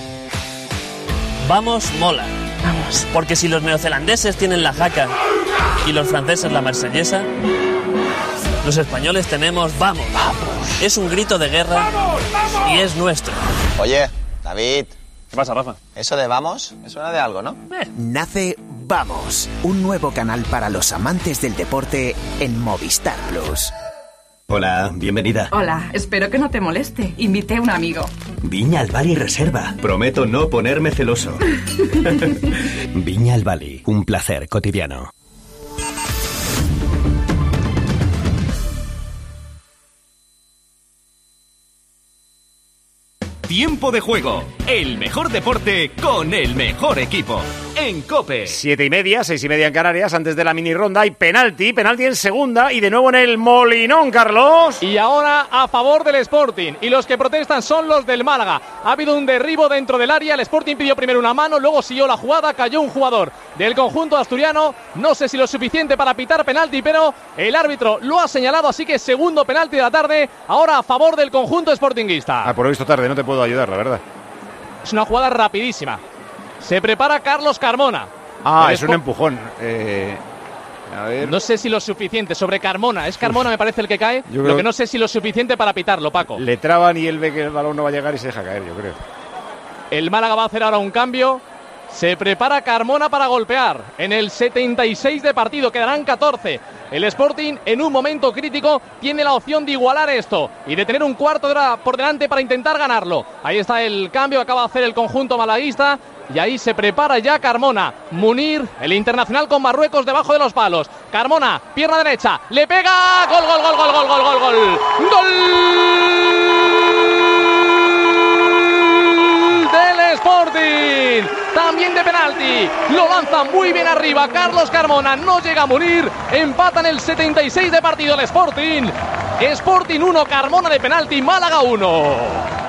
Vamos, mola. Vamos. Porque si los neozelandeses tienen la jaca y los franceses la marsellesa, los españoles tenemos vamos. Vamos. Es un grito de guerra. ¡Vamos, vamos! Y es nuestro. Oye, David. ¿Qué pasa, Rafa? Eso de vamos, me suena de algo, ¿no? Nace Vamos, un nuevo canal para los amantes del deporte en Movistar Plus. Hola, bienvenida. Hola, espero que no te moleste. Invité a un amigo. Viña al Bali Reserva. Prometo no ponerme celoso. Viña al Bali, un placer cotidiano. Tiempo de juego, el mejor deporte con el mejor equipo. En COPE. 7:30, 6:30 en Canarias, antes de la mini ronda hay penalti en segunda y de nuevo en el Molinón, Carlos. Y ahora a favor del Sporting, y los que protestan son los del Málaga. Ha habido un derribo dentro del área, el Sporting pidió primero una mano, luego siguió la jugada, cayó un jugador del conjunto asturiano, no sé si lo suficiente para pitar penalti, pero el árbitro lo ha señalado, así que segundo penalti de la tarde, ahora a favor del conjunto sportinguista. Por lo visto tarde, no te puedo ayudar, la verdad. Es una jugada rapidísima. Se prepara Carlos Carmona. Es un empujón. A ver. No sé si lo suficiente sobre Carmona. Es Carmona, me parece, el que cae. Lo que no sé si lo suficiente para pitarlo, Paco. Le traban y él ve que el balón no va a llegar y se deja caer, yo creo. El Málaga va a hacer ahora un cambio. Se prepara Carmona para golpear. En el 76 de partido, quedarán 14. El Sporting, en un momento crítico, tiene la opción de igualar esto y de tener un cuarto de hora por delante para intentar ganarlo. Ahí está el cambio que acaba de hacer el conjunto malaguista. Y ahí se prepara ya Carmona. Munir, el internacional con Marruecos debajo de los palos. Carmona, pierna derecha, le pega. Gol, gol, gol, gol, gol, gol, gol, gol. ¡Gol del Sporting! Sporting. También de penalti. Lo lanza muy bien arriba Carlos Carmona. No llega a morir. Empatan el 76 de partido el Sporting. Sporting 1, Carmona de penalti. Málaga 1.